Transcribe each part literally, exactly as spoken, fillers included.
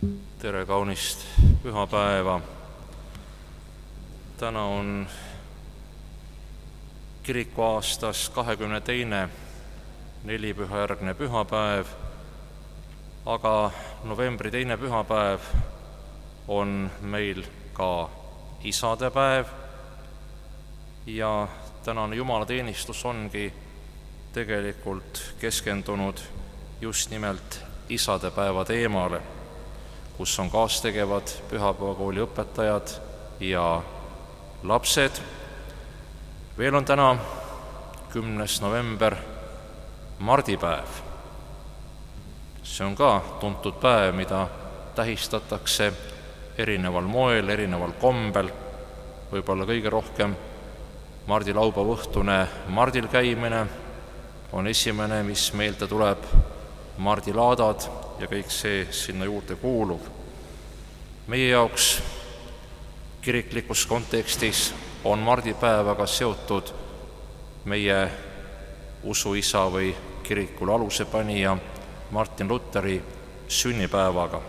Tere kaunist pühapäeva! Täna on kirikuaastas kahekümne teine nelipühajärgne pühapäev, aga novembri teine pühapäev on meil ka isadepäev ja tänane jumalateenistus ongi tegelikult keskendunud just nimelt isadepäeva teemale, kus on kaastegevad pühapäevakooli õpetajad ja lapsed. Veel on täna kümnes november mardipäev. See on ka tuntud päev, mida tähistatakse erineval moel, erineval kombel. Võib-olla kõige rohkem mardilaupäeva õhtune mardil käimine on esimene, mis meelde tuleb, mardilaadad ja kõik see sinna juurde kuulub. Meie jaoks kiriklikus kontekstis on mardipäev aga seotud meie usuisa või kirikule alusepanija Martin Lutheri sünnipäevaga.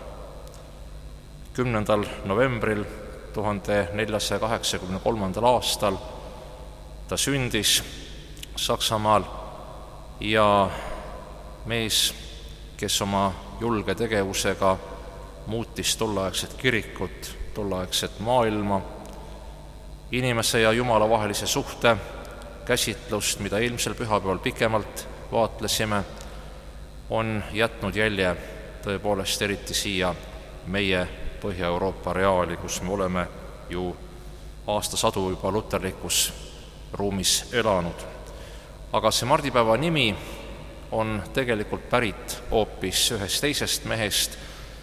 kümnendal novembril tuhande neljasaja kaheksakümne kolmandal aastal ta sündis Saksamaal ja mees, kes oma julge tegevusega muutis tolleaegset kirikut, tolleaegset maailma, inimese ja Jumala vahelise suhte käsitlust, mida eelmisel pühapäeval pikemalt vaatlesime, on jätnud jälje tõepoolest eriti siia meie Põhja-Euroopa reaali, kus me oleme ju aastasadu juba luterlikus ruumis elanud. Aga see mardipäeva nimi on tegelikult pärit hoopis ühest teisest mehest,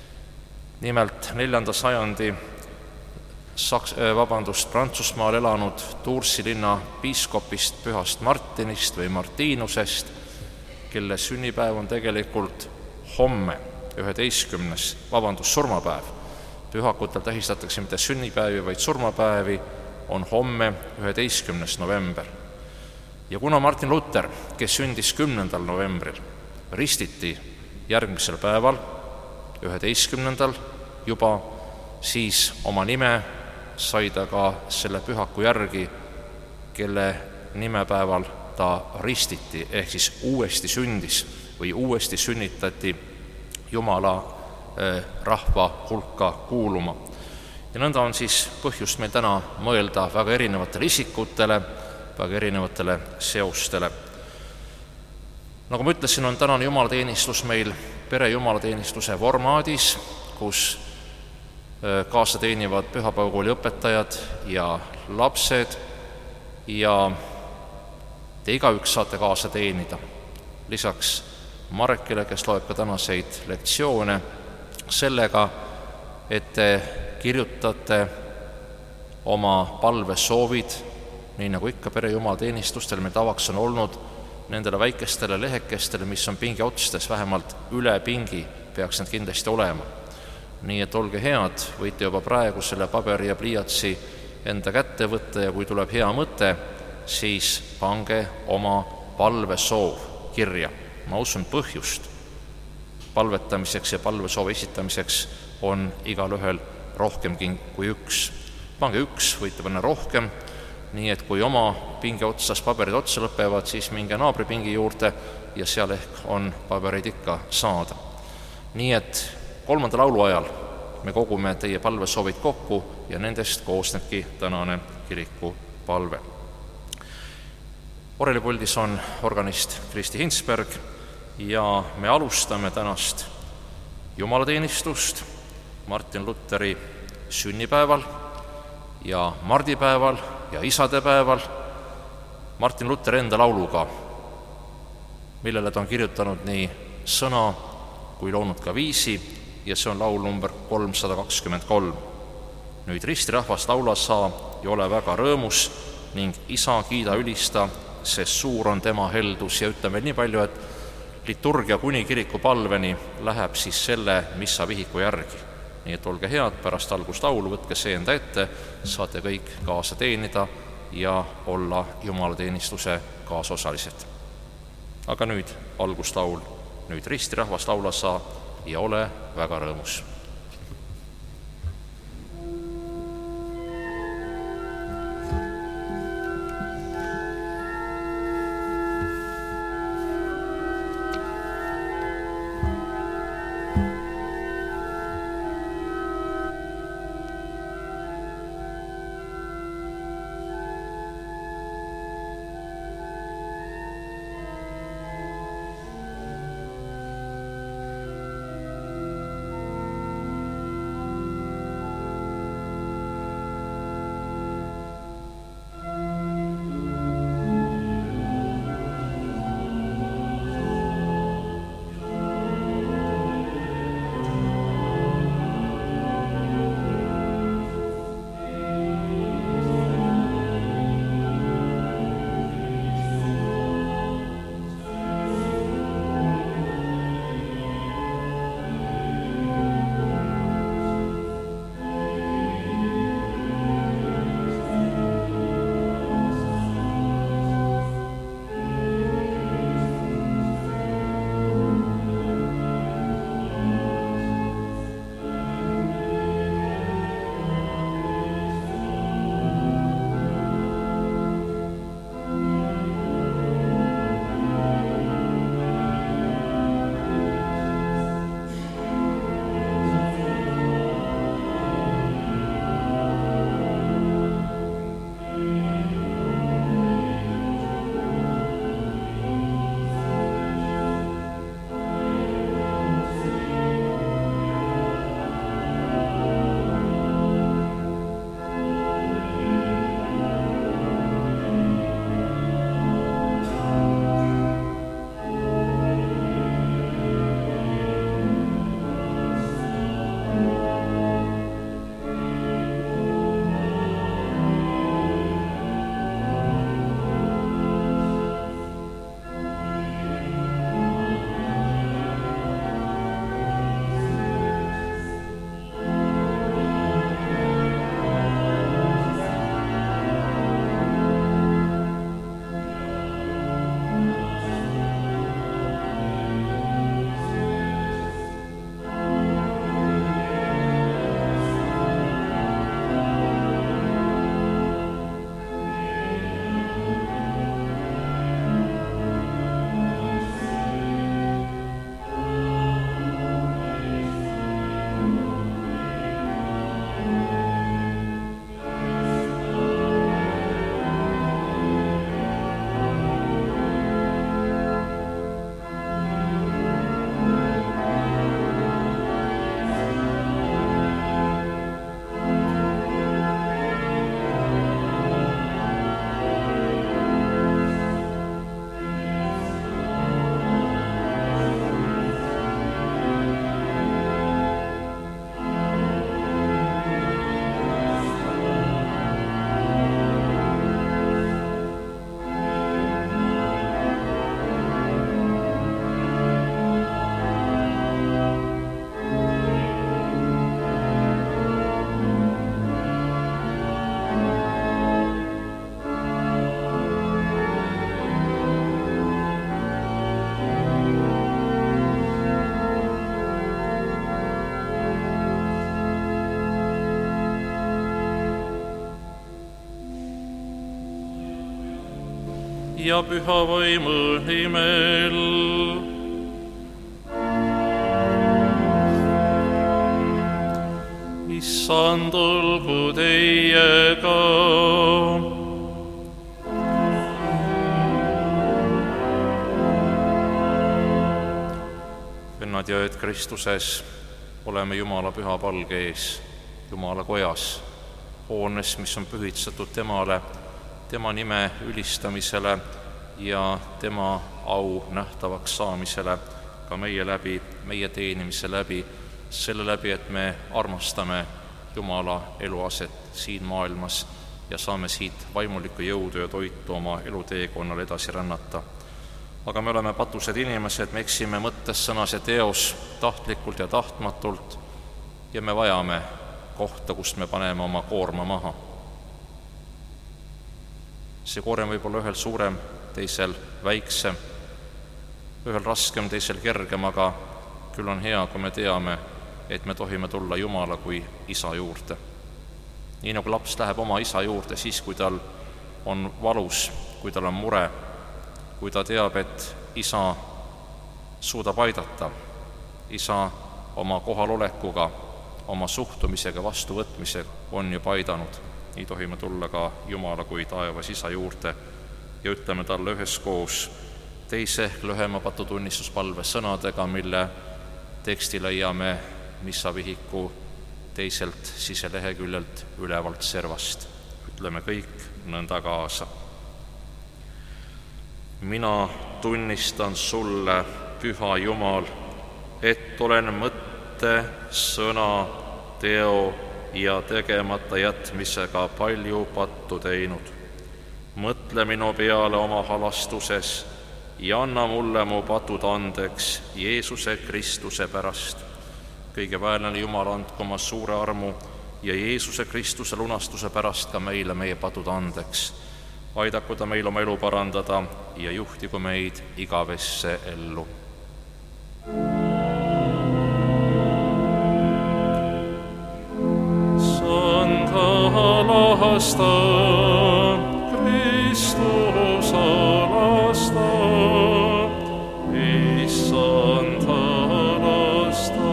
nimelt neljanda sajandi Saks, vabandust, Prantsusmaal elanud Toursi linna piiskopist pühast Martinist või Martinusest, kelle sünnipäev on tegelikult homme, üheteistkümnes, vabandust, surmapäev. Pühakutel tähistatakse mitte sünnipäevi, vaid surmapäevi, on homme, üheteistkümnes november. Ja kuna Martin Luther, kes sündis kümnendal novembril, ristiti järgmisel päeval, üheteistkümnendal juba, siis oma nime sai ta ka selle pühaku järgi, kelle nimepäeval ta ristiti, ehk siis uuesti sündis või uuesti sünnitati Jumala rahva hulka kuuluma. Ja nõnda on siis põhjust meil täna mõelda väga erinevatele isikutele, väga erinevatele seostele. Nagu ma ütlesin, on tänane jumalateenistus meil pere jumalateenistuse formaadis, kus kaasa teenivad pühapäevakooli õpetajad ja lapsed ja te igaüks saate kaasa teenida. Lisaks Marekile, kes loeb ka tänaseid lektsioone, sellega, et te kirjutate oma palvesoovid, nii nagu ikka pere jumalateenistustel meil tavaks on olnud, nendele väikestele lehekestele, mis on pingi otstes, vähemalt üle pingi peaks need kindlasti olema. Nii et olge head, võite juba praegu selle paberi ja pliiatsi enda kätte võtta ja kui tuleb hea mõte, siis pange oma palvesoov kirja. Ma usun, põhjust palvetamiseks ja palvesoove esitamiseks on igal ühel rohkemgi kui üks. Pange üks, võite panna rohkem, nii et kui oma pingi otsas paberid otsa lõpevad, siis minge naabri pingi juurde ja seal ehk on pabereid ikka saada. Nii et kolmanda laulu ajal me kogume teie palvesoovid kokku ja nendest koosnebki tänane kiriku palve. Orelipuldis on organist Kristi Hinsberg ja me alustame tänast jumalateenistust Martin Lutheri sünnipäeval ja mardipäeval ja isadepäeval Martin Luther enda lauluga, millele ta on kirjutanud nii sõna kui loonud ka viisi ja see on laul number kolmsada kakskümmend kolm. Nüüd ristirahvas laula saa ja ole väga rõõmus ning isa kiida ülista, sest suur on tema heldus. Ja ütleme nii palju, et liturgia kuni kiriku palveni läheb siis selle missa vihiku järgi. Nii et olge head, pärast algust laulu võtke see enda ette, saate kõik kaasa teenida ja olla jumalateenistuse kaasosalised. Aga nüüd alguslaul, nüüd ristirahvas laula sa ja ole väga rõõmus. ja püha vaimu nimel. Issand olgu teiega. Vennad ja ööd Kristuses, oleme Jumala püha palge ees, Jumala kojas, hoones, mis on pühitsetud temale, tema nime ülistamisele ja tema au nähtavaks saamisele ka meie läbi, meie teenimise läbi, selle läbi, et me armastame Jumala eluaset siin maailmas ja saame siit vaimulikku jõudu ja toitu oma eluteekonnal edasi rännata. Aga me oleme patused inimesed, me eksime mõttes, sõnas ja teos, tahtlikult ja tahtmatult ja me vajame kohta, kust me paneme oma koorma maha. See koorem võib olla ühel suurem, teisel väiksem, ühel raskem, teisel kergem, aga küll on hea, kui me teame, et me tohime tulla Jumala kui isa juurde. Nii nagu laps läheb oma isa juurde siis, kui tal on valus, kui tal on mure, kui ta teab, et isa suudab aidata, isa oma kohalolekuga, oma suhtumisega, vastuvõtmisega on juba aidanud. Nii tohime tulla ka Jumala kui taevas isa juurde ja ütleme talle üheskoos teise lühema patutunnistuspalve sõnadega, mille teksti leiame missavihiku teiselt siseleheküljelt ülevalt servast. Ütleme kõik nõnda kaasa. Mina tunnistan sulle, püha Jumal, et olen mõtte, sõna, teo ja tegemata jätmisega palju pattu teinud. Mõtle minu peale oma halastuses ja anna mulle mu patud andeks Jeesuse Kristuse pärast. Kõige väelane Jumal, andku oma suure armu ja Jeesuse Kristuse lunastuse pärast ka meile meie patud andeks. Aidaku ta meil oma elu parandada ja juhtigu meid igavesse ellu. Santa lasta, Kristus lasta, Issand lasta.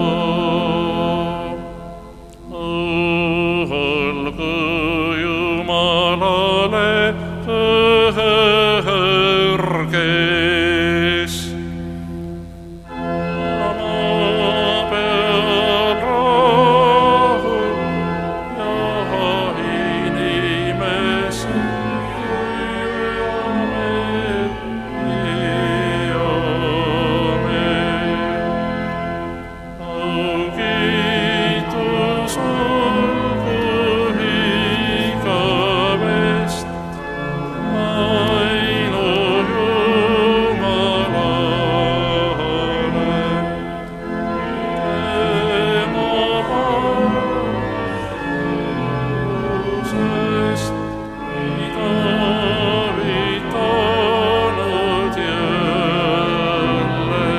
Olgu Jumalale kõrges. Maa peal rahu ja inimesi püüame, püüame. Augiitus olgu igavest ainu Jumalale. Tema valgusest idavitanud jälle.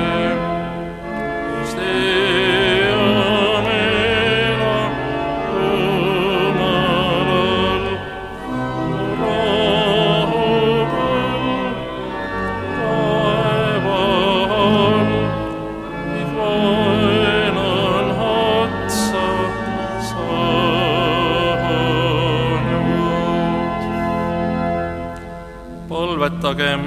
Steamela Jumalal rahupõl taeval, vaenan hatsa saanud. Palvetagem.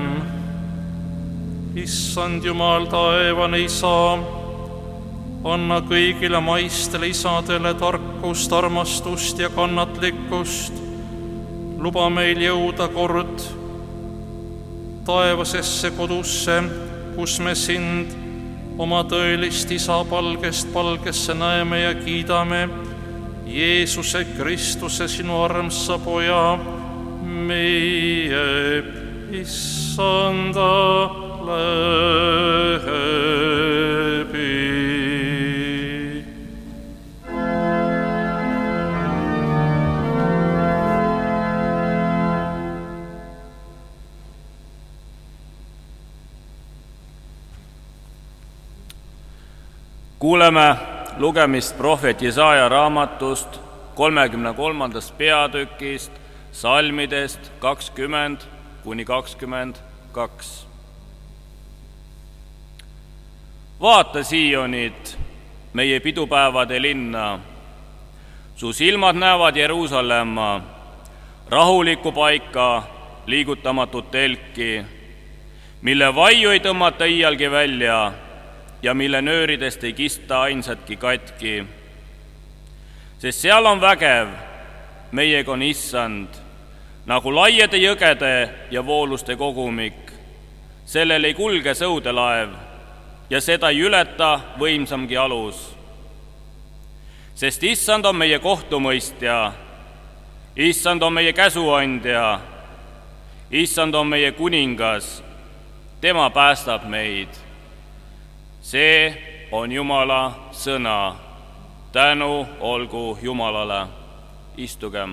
Issand Jumal, taevane Isa, anna kõigile maistele isadele tarkust, armastust ja kannatlikkust. Luba meil jõuda kord taevasesse kodusse, kus me sind, oma tõelist isa palgest palgesse näeme ja kiidame, Jeesuse Kristuse, sinu armsa poja, meie Issanda läbi. Kuuleme lugemist prohvet Jesaja raamatust kolmekümne kolmandast peatükist, salmidest kakskümmend kuni kakskümmend kaks. Vaata Siionit, meie pidupäevade linna. Su silmad näevad Jeruusalemma, rahulikku paika, liigutamatut telki, mille vaiu ei tõmmata iialgi välja ja mille nööridest ei kista ainsatki katki. Sest seal on vägev, meiega on Issand, nagu laiede jõgede ja vooluste kogumik. Sellel ei kulge sõudelaev ja seda ei ületa võimsamgi alus. Sest Issand on meie kohtumõistja, Issand on meie käsuandja, Issand on meie kuningas, tema päästab meid. See on Jumala sõna. Tänu olgu Jumalale. Istugem.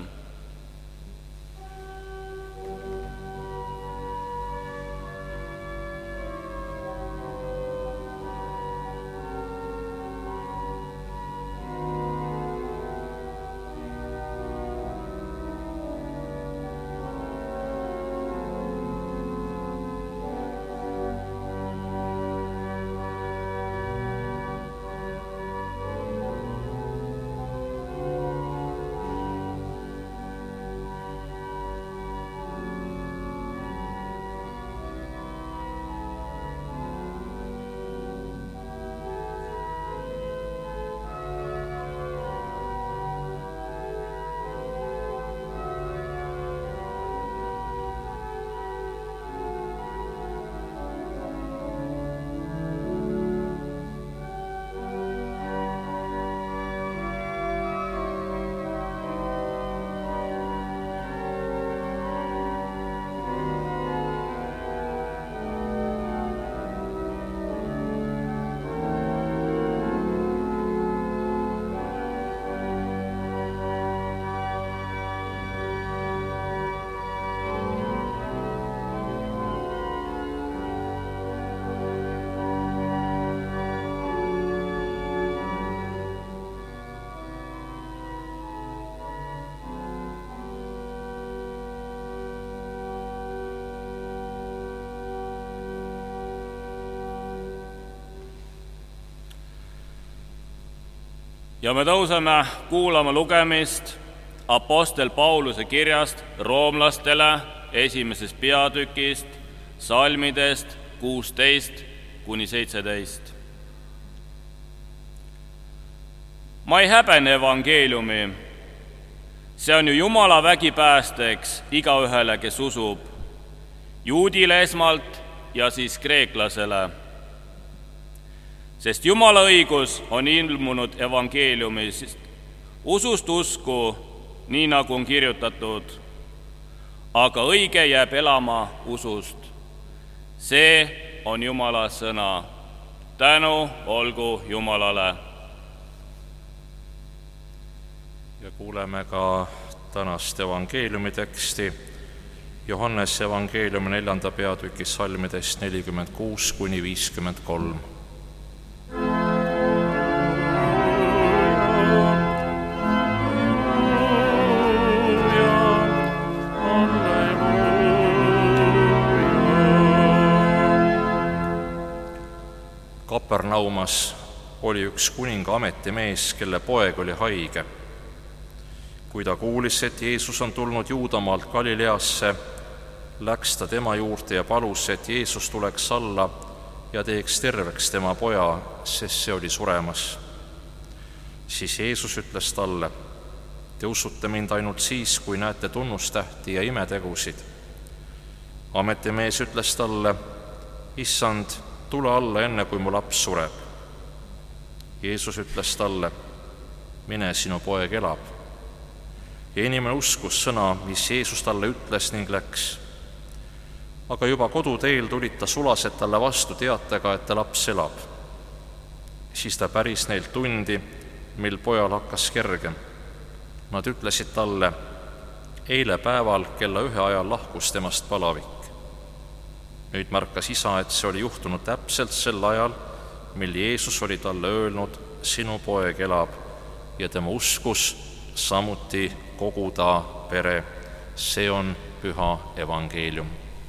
Ja me tõuseme kuulama lugemist apostel Pauluse kirjast roomlastele esimesest peatükist, salmidest kuusteist kuni seitseteist. Ma ei häbene evangeeliumi. See on ju Jumala vägipäästeks igaühele, kes usub, juudile esmalt ja siis kreeklasele. Sest Jumala õigus on ilmunud evangeeliumist, usust usku, nii nagu on kirjutatud, aga õige jääb elama usust. See on Jumala sõna. Tänu olgu Jumalale. Ja kuuleme ka tänast evangeeliumi teksti Johannese evangeeliumi neljanda peatüki salmidest nelikümmend kuus kuni viiskümmend kolm. Kapernaumas oli üks kuninga ametimees, kelle poeg oli haige. Kui ta kuulis, et Jeesus on tulnud Juudamaalt Galileasse, läks ta tema juurde ja palus, et Jeesus tuleks alla ja teeks terveks tema poja, sest see oli suremas. Siis Jeesus ütles talle, te usute mind ainult siis, kui näete tunnustähti ja imetegusid. Ametimees ütles talle, issand, tule alla enne, kui mu laps sureb. Jeesus ütles talle, mine, sinu poeg elab. Ja inimene uskus sõna, mis Jeesus talle ütles ning läks. Aga juba koduteel tulid ta sulased talle vastu teatega, et ta laps elab. Siis ta päris neilt tundi, mil pojal hakkas kergem. Nad ütlesid talle, eile päeval kella ühe ajal lahkus temast palavik. Nüüd märkas isa, et see oli juhtunud täpselt sel ajal, mil Jeesus oli talle öelnud, sinu poeg elab, ja tema uskus samuti kogu ta pere. See on püha evangeelium.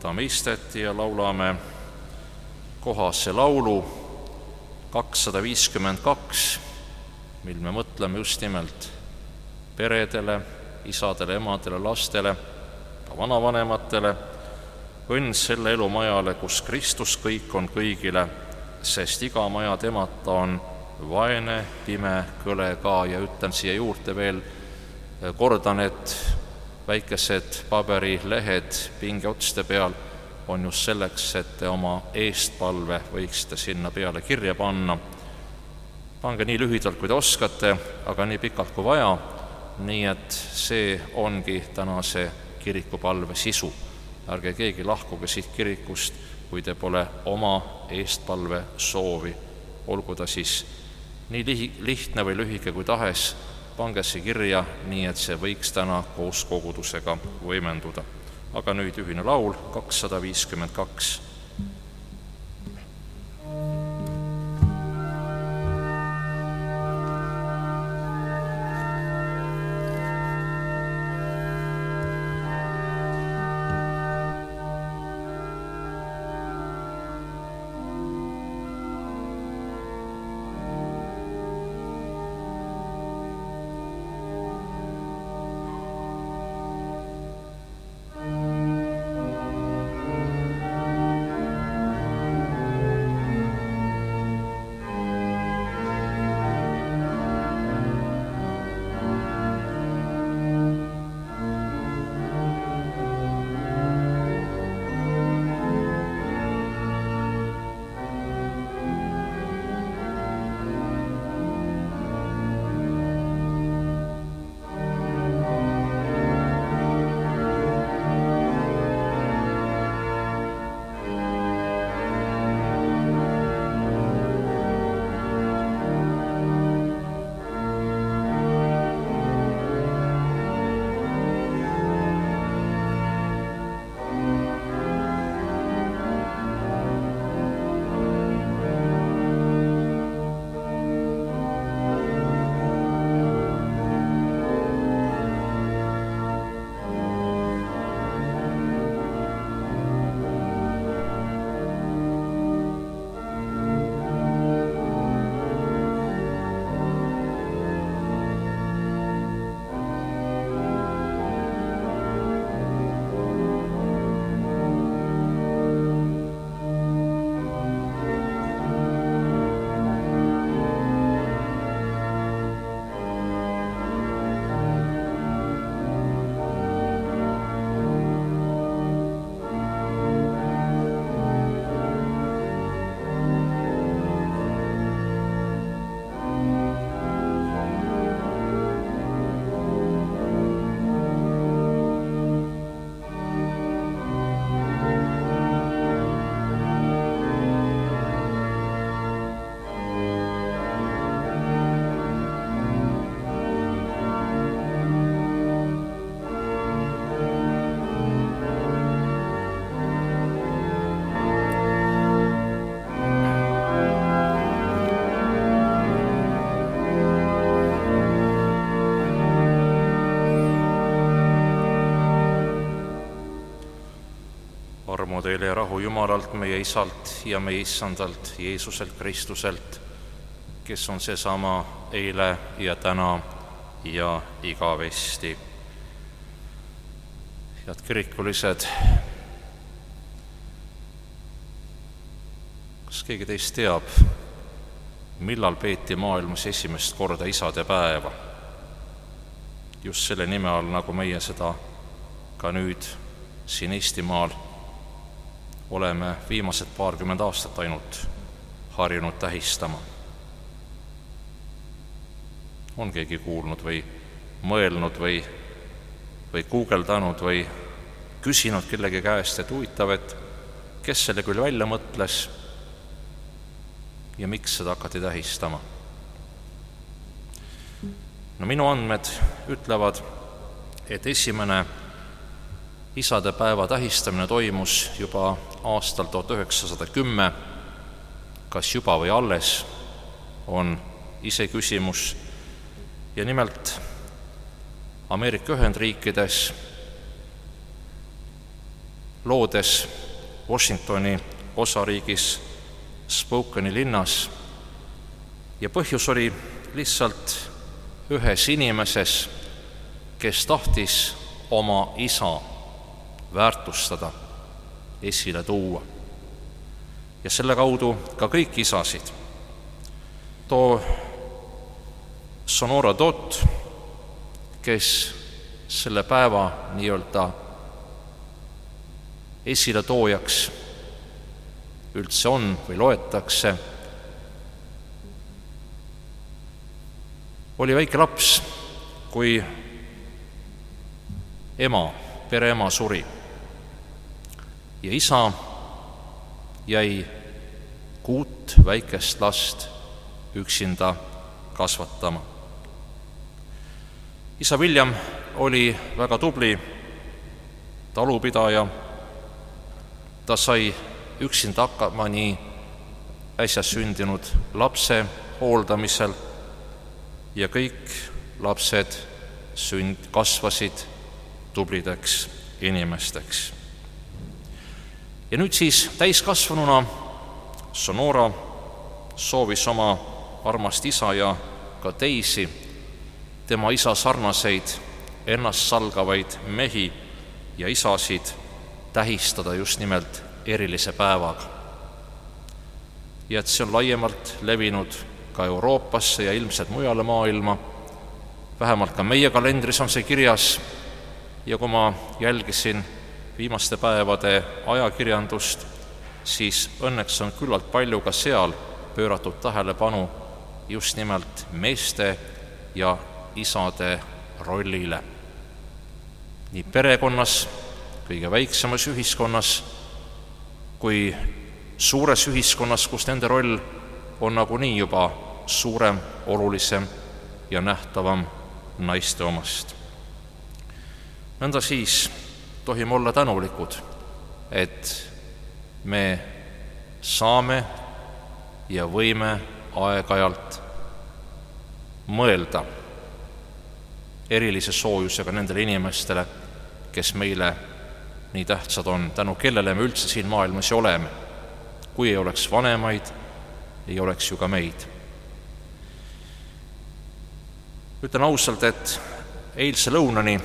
võtame istet ja laulame kohase laulu kakssada viiskümmend kaks, mil me mõtleme just nimelt peredele, isadele, emadele, lastele, ka vanavanematele. Õnn selle elumajale, kus Kristus kõik on kõigile, sest iga maja temata on vaene, pime, kõle ka. Ja ütlen siia juurde veel, kordan, et väikesed paberilehed pingeotste peal on just selleks, et te oma eestpalve võiksite sinna peale kirja panna. Pange nii lühidalt, kui te oskate, aga nii pikalt kui vaja, nii et see ongi tänase kirikupalve sisu. Ärge keegi lahkuge siit kirikust, kui te pole oma eestpalve soovi. Olgu ta siis nii lihtne või lühike kui tahes, pange see kirja, nii et see võiks täna koos kogudusega võimenduda. Aga nüüd ühine laul kakssada viiskümmend kaks. Armu teile ja rahu Jumalalt, meie Isalt ja meie Issandalt, Jeesuselt Kristuselt, kes on seesama eile ja täna ja igavesti. Head kirikulised, kas keegi teist teab, millal peeti maailmas esimest korda isade päeva? Just selle nime all, nagu meie seda ka nüüd siin Eestimaal oleme viimased paarkümmend aastat ainult harjunud tähistama. On keegi kuulnud või mõelnud või, või guugeldanud või küsinud kellegi käest, et huvitav, et kes selle küll välja mõtles ja miks seda hakati tähistama? No minu andmed ütlevad, et esimene isadepäeva tähistamine toimus juba aastal tuhat üheksasada kümme, kas juba või alles, on iseküsimus. Ja nimelt Ameerika Ühendriikides loodes Washingtoni osariigis Spokane linnas ja põhjus oli lihtsalt ühes inimeses, kes tahtis oma isa väärtustada, esile tuua ja selle kaudu ka kõik isasid. Too Sonora Dot, kes selle päeva nii-öelda esiletoojaks üldse on või loetakse, oli väike laps, kui ema, pereema suri ja isa jäi kuut väikest last üksinda kasvatama. Isa William oli väga tubli talupidaja, ta sai üksinda hakkama nii äsja sündinud lapse hooldamisel ja kõik lapsed sünd kasvasid tublideks inimesteks. Ja nüüd siis täiskasvanuna Sonora soovis oma armast isa ja ka teisi tema isa sarnaseid ennastsalgavaid mehi ja isasid tähistada just nimelt erilise päevaga. Ja et see on laiemalt levinud ka Euroopasse ja ilmselt mujale maailma, vähemalt ka meie kalendris on see kirjas ja kui ma jälgisin viimaste päevade ajakirjandust, siis õnneks on küllalt palju ka seal pööratud tähelepanu just nimelt meeste ja isade rollile. Nii perekonnas, kõige väiksemas ühiskonnas, kui suures ühiskonnas, kus nende roll on nagunii juba suurem, olulisem ja nähtavam naiste omast. Nõnda siis tohime olla tänulikud, et me saame ja võime aeg-ajalt mõelda erilise soojusega nendele inimestele, kes meile nii tähtsad on, tänu kellele me üldse siin maailmas oleme. Kui ei oleks vanemaid, ei oleks ju ka meid. Ütlen ausalt, et eilse lõunani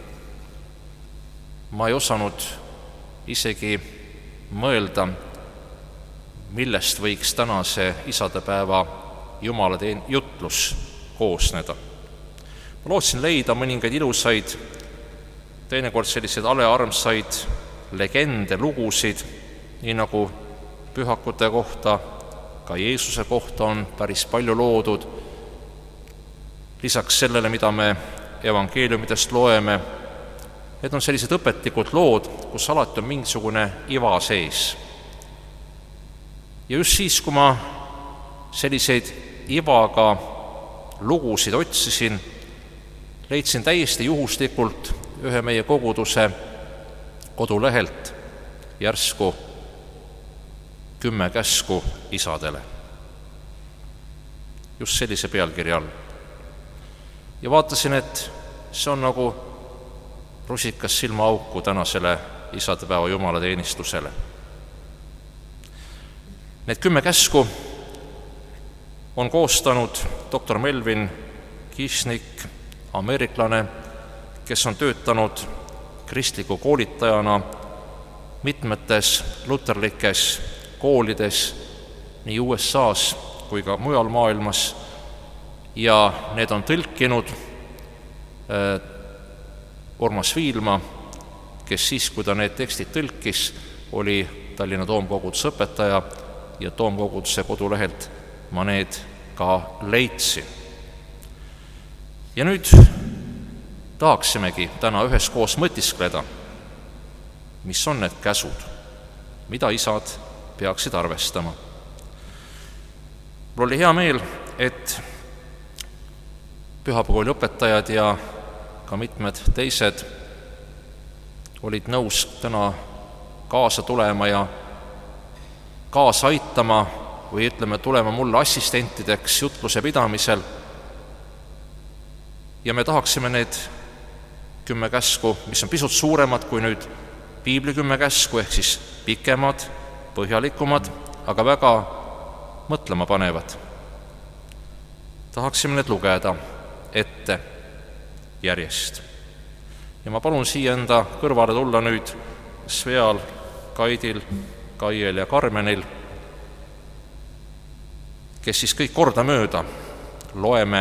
ma ei osanud isegi mõelda, millest võiks tänase isadepäeva jumalateen jutlus koosneda. Ma lootsin leida mõningaid ilusaid, teinekord selliseid alearmsaid legende, lugusid, nii nagu pühakute kohta, ka Jeesuse kohta on päris palju loodud. Lisaks sellele, mida me evangeeliumidest loeme, need on sellised õpetlikud lood, kus alati on mingisugune iva sees. Ja just siis, kui ma selliseid ivaga lugusid otsisin, leidsin täiesti juhuslikult ühe meie koguduse kodulehelt järsku kümme käsku isadele. Just sellise pealkirja all. Ja vaatasin, et see on nagu rusikas silmaauku tänasele isadepäeva jumalateenistusele. Need kümme käsku on koostanud doktor Melvin Kishnik, ameeriklane, kes on töötanud kristliku koolitajana mitmetes luterlikes koolides nii U S A-s kui ka mujal maailmas ja need on tõlkinud äh, Urmas Viilma, kes siis, kui ta need tekstid tõlkis, oli Tallinna Toomkoguduse õpetaja ja Toomkoguduse kodulehelt ma need ka leidsin. Ja nüüd tahaksimegi täna üheskoos mõtiskleda, mis on need käsud, mida isad peaksid arvestama. Mul oli hea meel, et pühapäevakooli õpetajad ja ka mitmed teised olid nõus täna kaasa tulema ja kaasa aitama või ütleme, tulema mulle assistentideks jutluse pidamisel. Ja me tahaksime need kümme käsku, mis on pisut suuremad kui nüüd piibli kümme käsku ehk siis pikemad, põhjalikumad, aga väga mõtlema panevad. Tahaksime need lugeda ette järjest. Ja ma palun siia enda kõrvale tulla nüüd Sveal, Kaidil, Kaiel ja Karmenil, kes siis kõik kordamööda loeme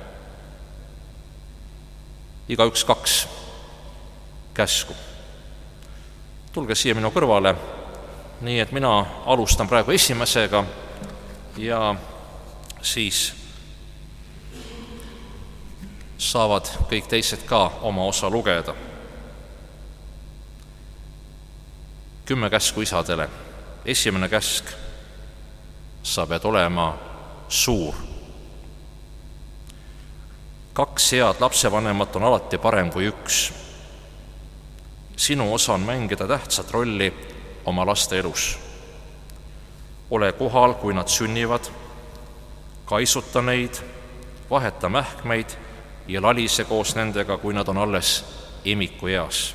igaüks kaks käsku. Tulge siia minu kõrvale, nii et mina alustan praegu esimesega ja siis saavad kõik teised ka oma osa lugeda. Kümme käsku isadele. Esimene käsk: sa pead olema suur. Kaks head lapsevanemat on alati parem kui üks. Sinu osa on mängida tähtsat rolli oma laste elus. Ole kohal, kui nad sünnivad, kaisuta neid, vaheta mähkmeid ja lalise koos nendega, kui nad on alles imiku eas.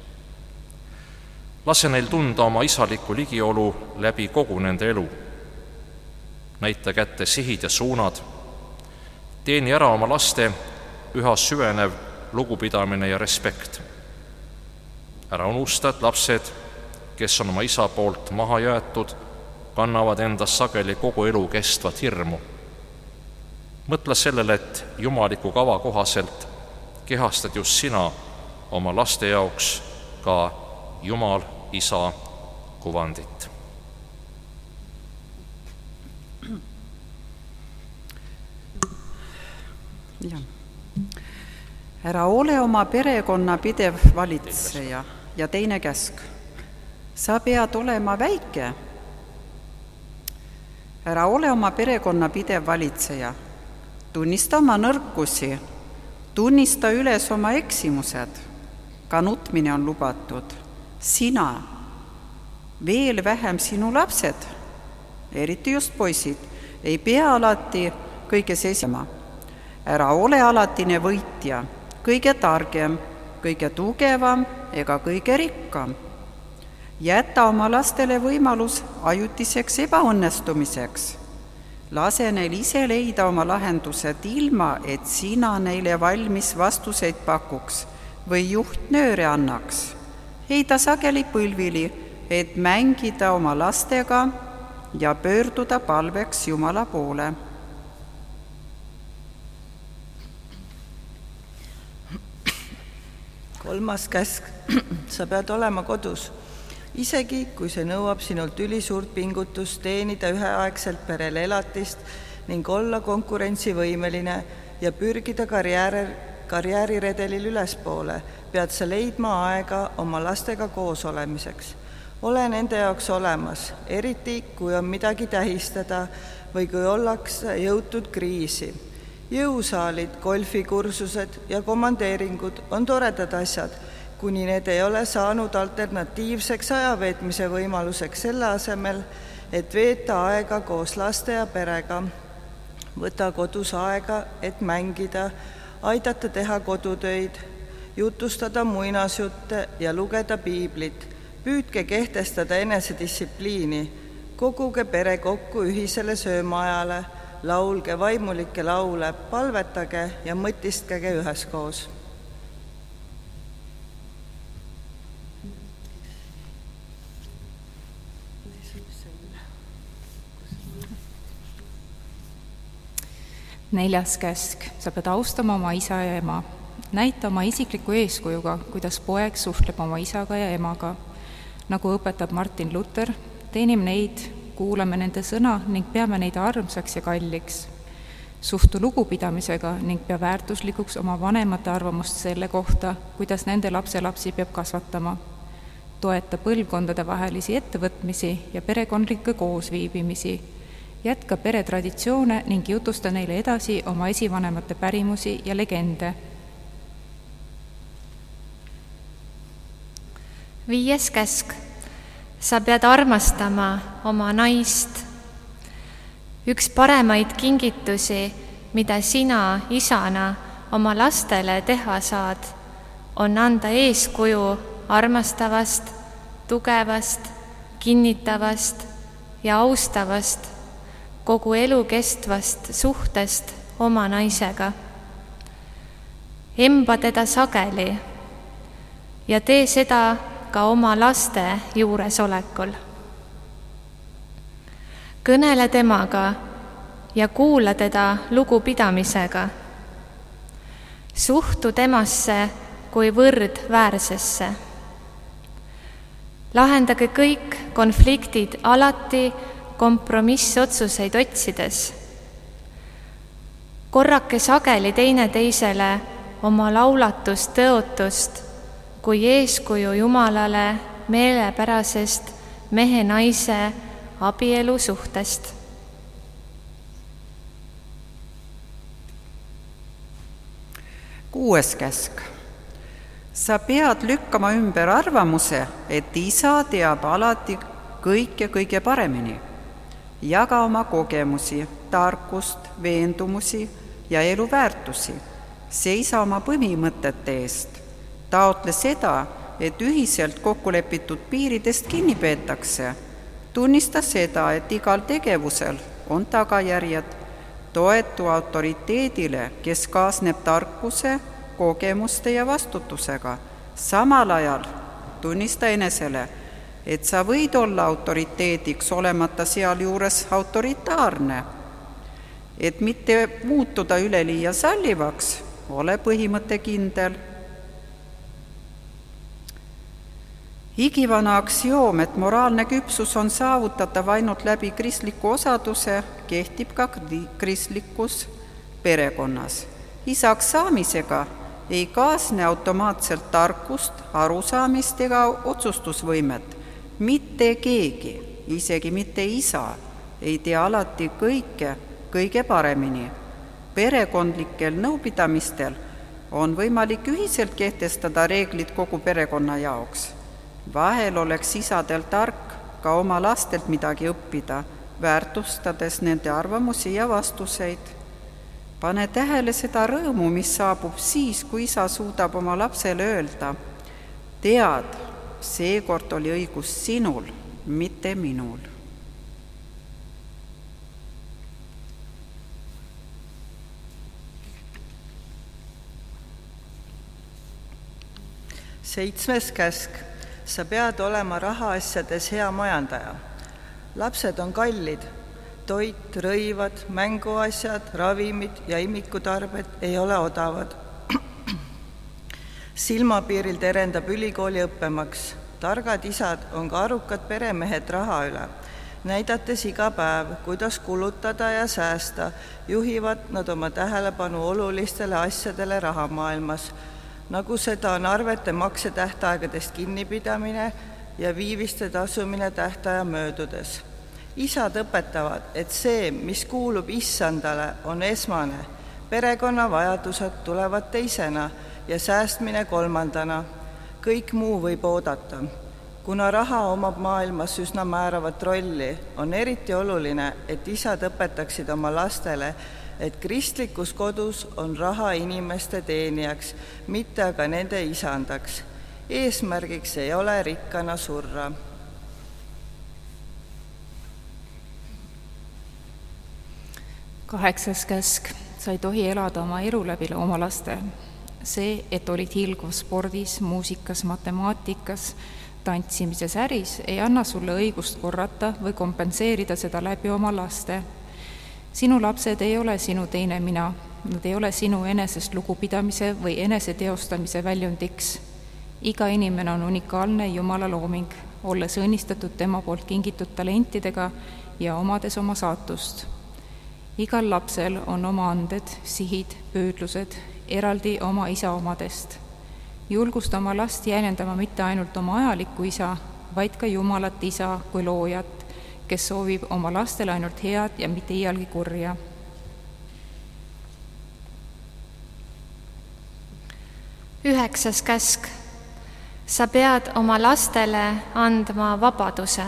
Lase neil tunda oma isalikku ligiolu läbi kogu nende elu. Näita kätte sihid ja suunad. Teeni ära oma laste üha süvenev lugupidamine ja respekt. Ära unusta, et lapsed, kes on oma isa poolt maha jäetud, kannavad endas sageli kogu elu kestvat hirmu. Mõtle sellele, et jumaliku kava kohaselt kehastad just sina oma laste jaoks ka Jumal isa kuvandit. Ja. Ära ole oma perekonna pidev valitseja ja teine käsk. Sa pead olema väike. Ära ole oma perekonna pidev valitseja. Tunnista oma nõrkusi. Tunnista üles oma eksimused. Ka nutmine on lubatud. Sina, veel vähem sinu lapsed, eriti just poisid, ei pea alati kõiges esima. Ära ole alatine võitja, kõige targem, kõige tugevam ega kõige rikkam. Jäta oma lastele võimalus ajutiseks ebaõnnestumiseks. Lase neil ise leida oma lahendused ilma, et sina neile valmis vastuseid pakuks või juhtnööre annaks. Heida sageli põlvili, et mängida oma lastega ja pöörduda palveks Jumala poole. Kolmas käsk: sa pead olema kodus, isegi kui see nõuab sinult ülisuurt pingutust teenida üheaegselt perele elatist ning olla konkurentsivõimeline ja pürgida karjääri, karjääriredelil ülespoole, pead sa leidma aega oma lastega koos olemiseks. Ole nende jaoks olemas, eriti kui on midagi tähistada või kui ollakse jõutud kriisi. Jõusaalid, golfikursused ja komandeeringud on toredad asjad, kuni need ei ole saanud alternatiivseks ajaveetmise võimaluseks selle asemel, et veeta aega koos laste ja perega. Võta kodus aega, et mängida, aidata teha kodutöid, jutustada muinasjutte ja lugeda piiblit. Püüdke kehtestada enesedistsipliini, koguge pere kokku ühisele söömaajale, laulge vaimulikke laule, palvetage ja mõtistkege üheskoos. Neljas käsk: sa pead austama oma isa ja ema. Näita oma isikliku eeskujuga, kuidas poeg suhtleb oma isaga ja emaga. Nagu õpetab Martin Luther, teenime neid, kuulame nende sõna ning peame neid armsaks ja kalliks. Suhtu lugupidamisega ning pea väärtuslikuks oma vanemate arvamust selle kohta, kuidas nende lapselapsi peab kasvatama. Toeta põlvkondade vahelisi ettevõtmisi ja perekondlikke koosviibimisi. Jätka peretraditsioone ning jutusta neile edasi oma esivanemate pärimusi ja legende. Viies käsk: sa pead armastama oma naist. Üks paremaid kingitusi, mida sina isana oma lastele teha saad, on anda eeskuju armastavast tugevast, kinnitavast ja austavast, kogu elu kestvast suhtest oma naisega. Emba teda sageli ja tee seda ka oma laste juuresolekul. Kõnele temaga ja kuula teda lugupidamisega. Suhtu temasse kui võrdväärsesse. Lahendage kõik konfliktid alati kompromissotsuseid otsides. Korrake sageli teine teisele oma laulatust, tõotust kui eeskuju Jumalale meelepärasest mehe-naise abielu suhtest. Kuues käsk. Sa pead lükkama ümber arvamuse, et isa teab alati kõike kõige paremini. Jaga oma kogemusi, tarkust, veendumusi ja eluväärtusi. Seisa oma põhimõtete eest. Taotle seda, et ühiselt kokkulepitud piiridest kinni peetakse. Tunnista seda, et igal tegevusel on tagajärjed. Toetu autoriteedile, kes kaasneb tarkuse, kogemuste ja vastutusega. Samal ajal tunnista enesele, et sa võid olla autoriteediks, olemata sealjuures autoritaarne. Et mitte muutuda üleliia sallivaks, ole põhimõttekindel. Igivana aktsioom, et moraalne küpsus on saavutatav ainult läbi kristliku osaduse, kehtib ka kristlikus perekonnas. Isaks saamisega ei kaasne automaatselt tarkust, arusaamist ega otsustusvõimet. Mitte keegi, isegi mitte isa, ei tea alati kõike kõige paremini. Perekondlikel nõupidamistel on võimalik ühiselt kehtestada reeglid kogu perekonna jaoks. Vahel oleks isadel tark ka oma lastelt midagi õppida, väärtustades nende arvamusi ja vastuseid. Pane tähele seda rõõmu, mis saabub siis, kui isa suudab oma lapsele öelda. Tead, seekord oli õigus sinul, mitte minul. Seitsmes käsk. Sa pead olema rahaasjades hea majandaja. Lapsed on kallid. Toit, rõivad, mänguasjad, ravimid ja imikutarbed ei ole odavad. Silmapiiril terendab ülikooli õppemaks. Targad isad on ka arukad peremehed raha üle. Näidates iga päev, kuidas kulutada ja säästa, juhivad nad oma tähelepanu olulistele asjadele rahamaailmas, nagu seda on arvete maksetähtaegadest kinnipidamine ja viiviste tasumine tähtaja möödudes. Isad õpetavad, et see, mis kuulub issandale, on esmane. Perekonna vajadused tulevad teisena ja säästmine kolmandana. Kõik muu võib oodata. Kuna raha omab maailmas üsna määravat rolli, on eriti oluline, et isad õpetaksid oma lastele, et kristlikus kodus on raha inimeste teenijaks, mitte aga nende isandaks. Eesmärgiks ei ole rikkana surra. Kaheksas käsk. Sa ei tohi elada oma elu läbi oma laste. See, et olid hiilguv spordis, muusikas, matemaatikas, tantsimises, äris, ei anna sulle õigust korrata või kompenseerida seda läbi oma laste. Sinu lapsed ei ole sinu teine mina. Nad ei ole sinu enesest lugupidamise või enese teostamise väljundiks. Iga inimene on unikaalne Jumala looming, olles õnnistatud tema poolt kingitud talentidega ja omades oma saatust. Igal lapsel on oma anded, sihid, püüdlused, eraldi oma isa omadest. Julgusta oma last jäljendama mitte ainult oma ajalikku isa, vaid ka Jumalat isa kui loojat, kes soovib oma lastele ainult head ja mitte iialgi kurja. Üheksas käsk. Sa pead oma lastele andma vabaduse.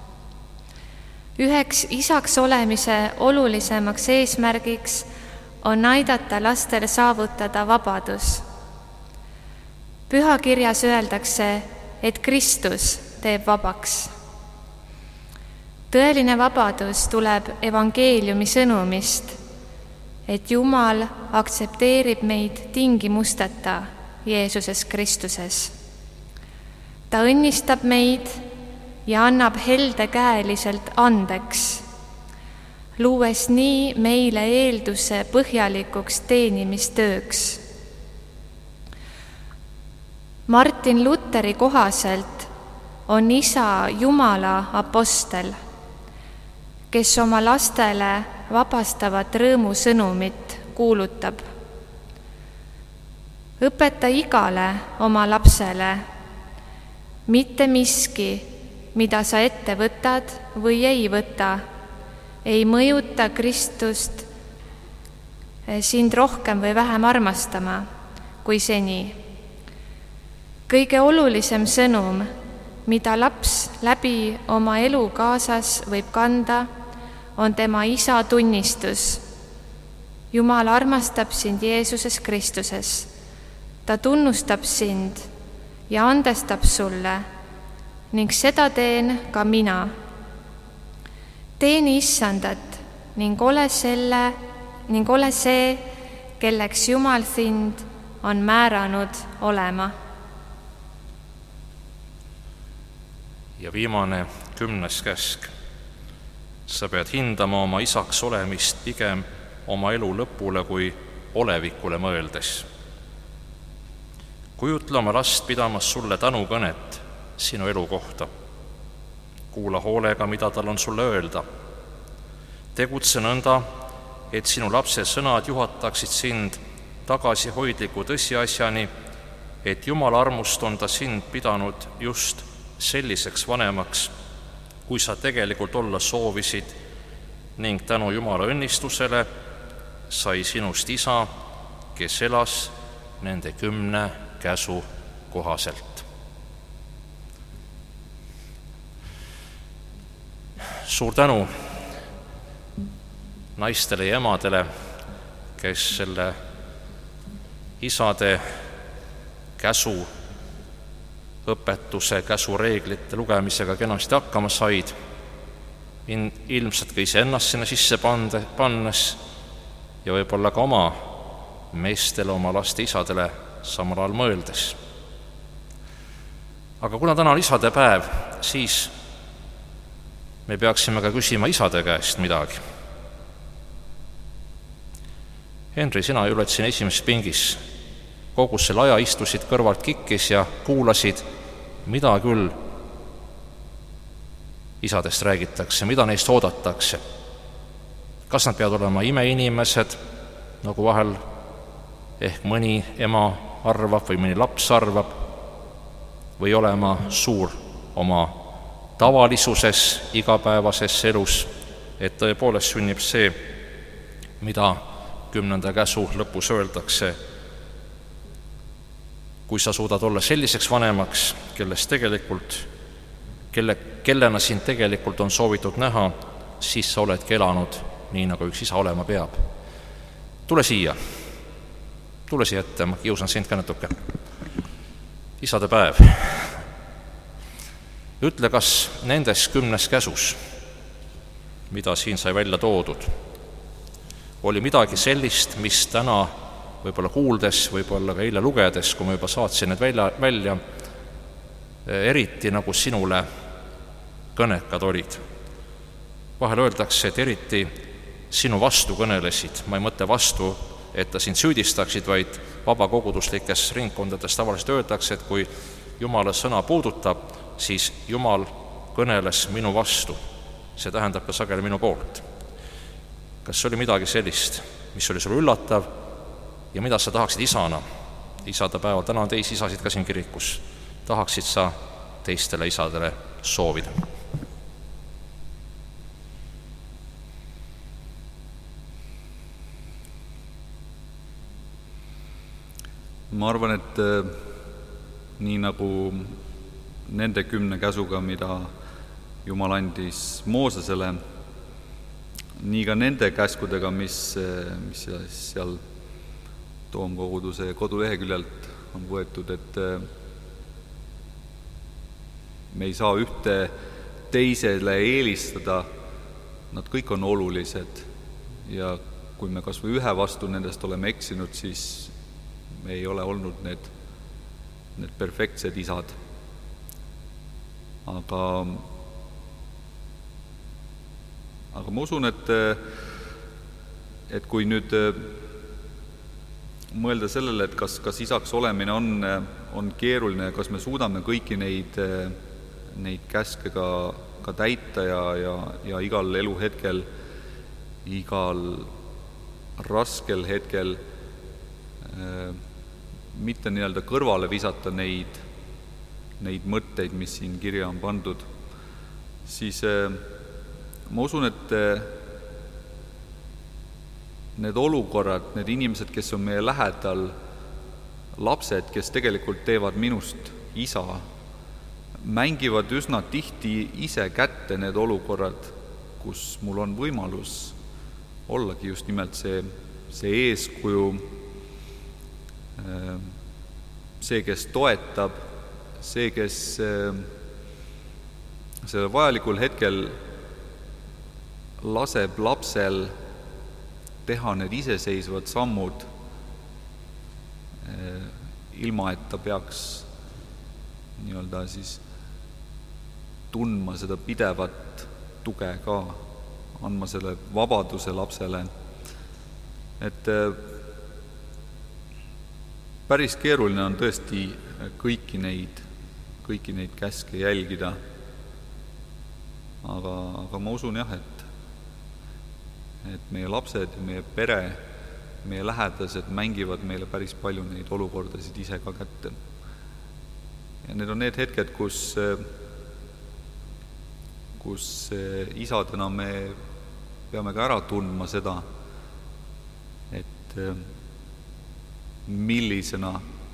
Üheks isaks olemise olulisemaks eesmärgiks on aidata lastel saavutada vabadus. Pühakirjas öeldakse, et Kristus teeb vabaks. Tõeline vabadus tuleb evangeeliumi sõnumist, et Jumal aktsepteerib meid tingimusteta Jeesuses Kristuses. Ta õnnistab meid ja annab heldekäeliselt andeks, luues nii meile eelduse põhjalikuks teenimistööks. Martin Luteri kohaselt on isa Jumala apostel, kes oma lastele vabastavat rõõmusõnumit kuulutab. Õpeta igale oma lapsele, mitte miski, mida sa ette võtad või ei võta, ei mõjuta Kristust sind rohkem või vähem armastama kui seni. Kõige olulisem sõnum, mida laps läbi oma elu kaasas võib kanda, on tema isa tunnistus. Jumal armastab sind Jeesuses Kristuses. Ta tunnustab sind ja andestab sulle ning seda teen ka mina. Teeni issandat ning ole selle ning ole see, kelleks Jumal sind on määranud olema. Ja viimane kümnes käsk. Sa pead hindama oma isaks olemist pigem oma elu lõpule kui olevikule mõeldes. Kujutle oma last pidamas sulle tänukõnet sinu elu kohta. Kuula hoolega, mida tal on sulle öelda. Tegutse nõnda, et sinu lapse sõnad juhataksid sind tagasihoidliku tõsiasjani, et Jumala armust on ta sind pidanud just selliseks vanemaks, kui sa tegelikult olla soovisid, ning tänu Jumala õnnistusele sai sinust isa, kes elas nende kümne käsu kohaselt. Suur tänu naistele ja emadele, kes selle isade käsu õpetuse, käsureeglite lugemisega kenasti hakkama said, ilmselt ka iseennast sinna sisse pande, pannes ja võib-olla ka oma meestele, oma laste isadele samal ajal mõeldes. Aga kuna täna on isade päev, siis me peaksime ka küsima isade käest midagi. Henri, sina ju oled siin esimeses pingis. Kogu selle aja istusid kõrvalt kikkis ja kuulasid, mida küll isadest räägitakse, mida neist oodatakse. Kas nad peavad olema imeinimesed, nagu vahel ehk mõni ema arvab või mõni laps arvab, või olema suur oma tavalisuses, igapäevases elus, et tõepoolest sünnib see, mida kümnenda käsu lõpus öeldakse. Kui sa suudad olla selliseks vanemaks, kellest tegelikult, kelle, kellena sind tegelikult on soovitud näha, siis sa oledki elanud nii, nagu üks isa olema peab. Tule siia. Tule siia ette, ma kiusan sind ka natuke. Isade päev. Ütle, kas nendes kümnes käsus, mida siin sai välja toodud, oli midagi sellist, mis täna võib-olla kuuldes, võib-olla ka eile lugedes, kui ma juba saatsin need välja, välja, eriti nagu sinule kõnekad olid. Vahel öeldakse, et eriti sinu vastu kõnelesid. Ma ei mõtle vastu, et ta sind süüdistaksid, vaid vabakoguduslikes ringkondades tavaliselt öeldakse, et kui Jumala sõna puudutab, siis Jumal kõneles minu vastu. See tähendab ka sageli minu poolt. Kas oli midagi sellist, mis oli sulle üllatav, ja mida sa tahaksid isana, isade päeval, täna on teisi isasid ka siin kirikus, tahaksid sa teistele isadele soovida? Ma arvan, et nii nagu nende kümne käsuga, mida Jumal andis Moosesele, nii ka nende käskudega, mis, mis seal toomkoguduse koduleheküljelt on võetud, et me ei saa ühte teisele eelistada, nad kõik on olulised ja kui me kas või ühe vastu nendest oleme eksinud, siis me ei ole olnud need, need perfektsed isad. Aga, aga ma usun, et, et kui nüüd mõelda sellele, et kas, kas isaks olemine on, on keeruline ja kas me suudame kõiki neid, neid käske ka, ka täita ja, ja, ja igal eluhetkel, igal raskel hetkel äh, mitte nii-öelda kõrvale visata neid, neid mõtteid, mis siin kirja on pandud, siis äh, ma usun, et äh, need olukorrad, need inimesed, kes on meie lähedal, lapsed, kes tegelikult teevad minust isa, mängivad üsna tihti ise kätte need olukorrad, kus mul on võimalus ollagi just nimelt see, see eeskuju, see, kes toetab, see, kes sellel vajalikul hetkel laseb lapsel teha need iseseisvad sammud, ilma et ta peaks nii-öelda siis tundma seda pidevat tuge ka, andma selle vabaduse lapsele. Et päris keeruline on tõesti kõiki neid, kõiki neid käske jälgida. Aga, aga ma usun jah, et et meie lapsed ja meie pere, meie lähedased mängivad meile päris palju neid olukordasid ise ka kätte. Ja need on need hetked, kus, kus isadena me peame ka ära tundma seda, et millisena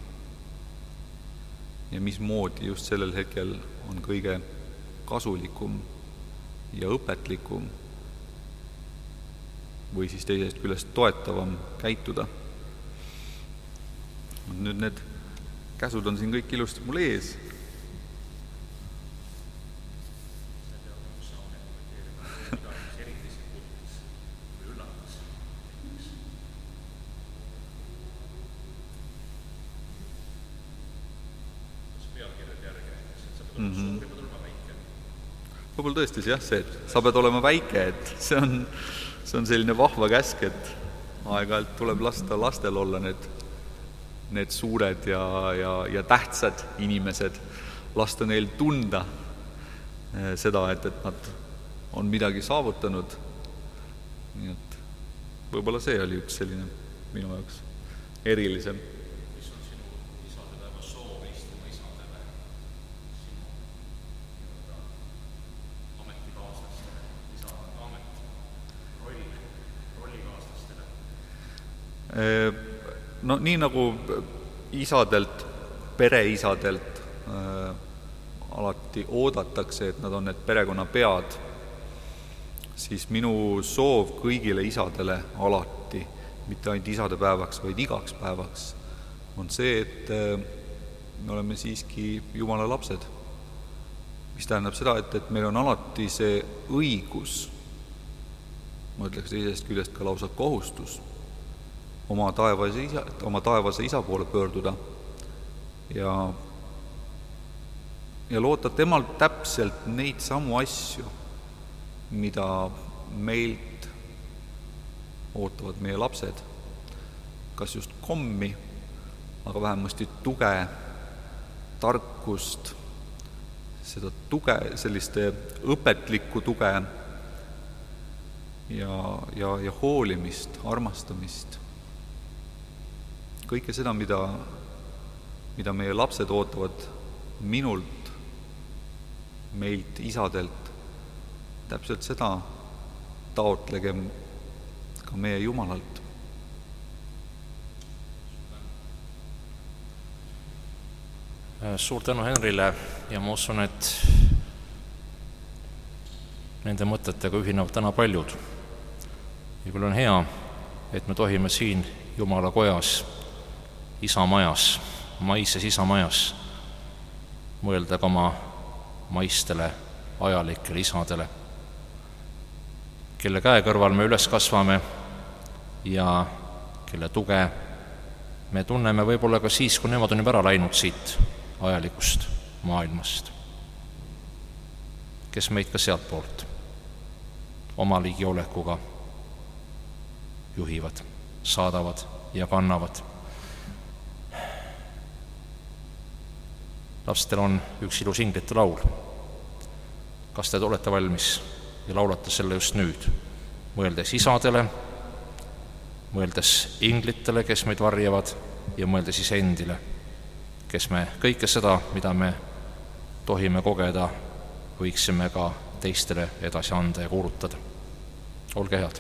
ja mismoodi just sellel hetkel on kõige kasulikum ja õpetlikum või siis teisest küljest toetavam käituda. Nüüd need käsud on siin kõik ilusti mul ees. Mm-hmm. Võib-olla tõesti jah, see, et sa pead olema väike, et see on See on selline vahva käsk, et aeg-ajalt tuleb lasta lastel olla need, need suured ja, ja, ja tähtsad inimesed, lasta neil tunda seda, et, et nad on midagi saavutanud. Nii et võib-olla see oli üks selline minu jaoks erilisem. Mis on sinu isadepäeva soov Eestimaa isadele, sinu ametikaaslastele, isa amet? No nii nagu isadelt, pereisadelt äh, alati oodatakse, et nad on need perekonna pead, siis minu soov kõigile isadele alati, mitte ainult isadepäevaks, vaid igaks päevaks, on see, et äh, me oleme siiski Jumala lapsed. Mis tähendab seda, et, et meil on alati see õigus, ma ütleks teisest küljest ka lausa kohustus, oma taevase isa, oma taevase isa poole pöörduda ja, ja loota temalt täpselt neid samu asju, mida meilt ootavad meie lapsed. Kas just kommi, aga vähemasti tuge, tarkust, seda tuge, selliste õpetlikku tuge ja, ja, ja hoolimist, armastamist. Kõike seda, mida, mida meie lapsed ootavad minult, meilt, isadelt, täpselt seda taotlegem ka meie Jumalalt. Suur tänu Henrile ja ma usun, et nende mõtetega ühinevad täna paljud. Ja küll on hea, et me tohime siin Jumala kojas, isa majas, maises isa majas mõelda ka oma maistele ajalikele isadele, kelle käe kõrval me üles kasvame ja kelle tuge me tunneme võib-olla ka siis, kui nemad on juba ära läinud siit ajalikust maailmast, kes meid ka sealtpoolt oma ligiolekuga juhivad, saadavad ja kannavad. Lastel on üks ilus inglite laul. Kas te olete valmis ja laulate selle just nüüd, mõeldes isadele, mõeldes inglitele, kes meid varjavad, ja mõeldes isendile, kes me kõike seda, mida me tohime kogeda, võiksime ka teistele edasi anda ja kuulutada. Olge head.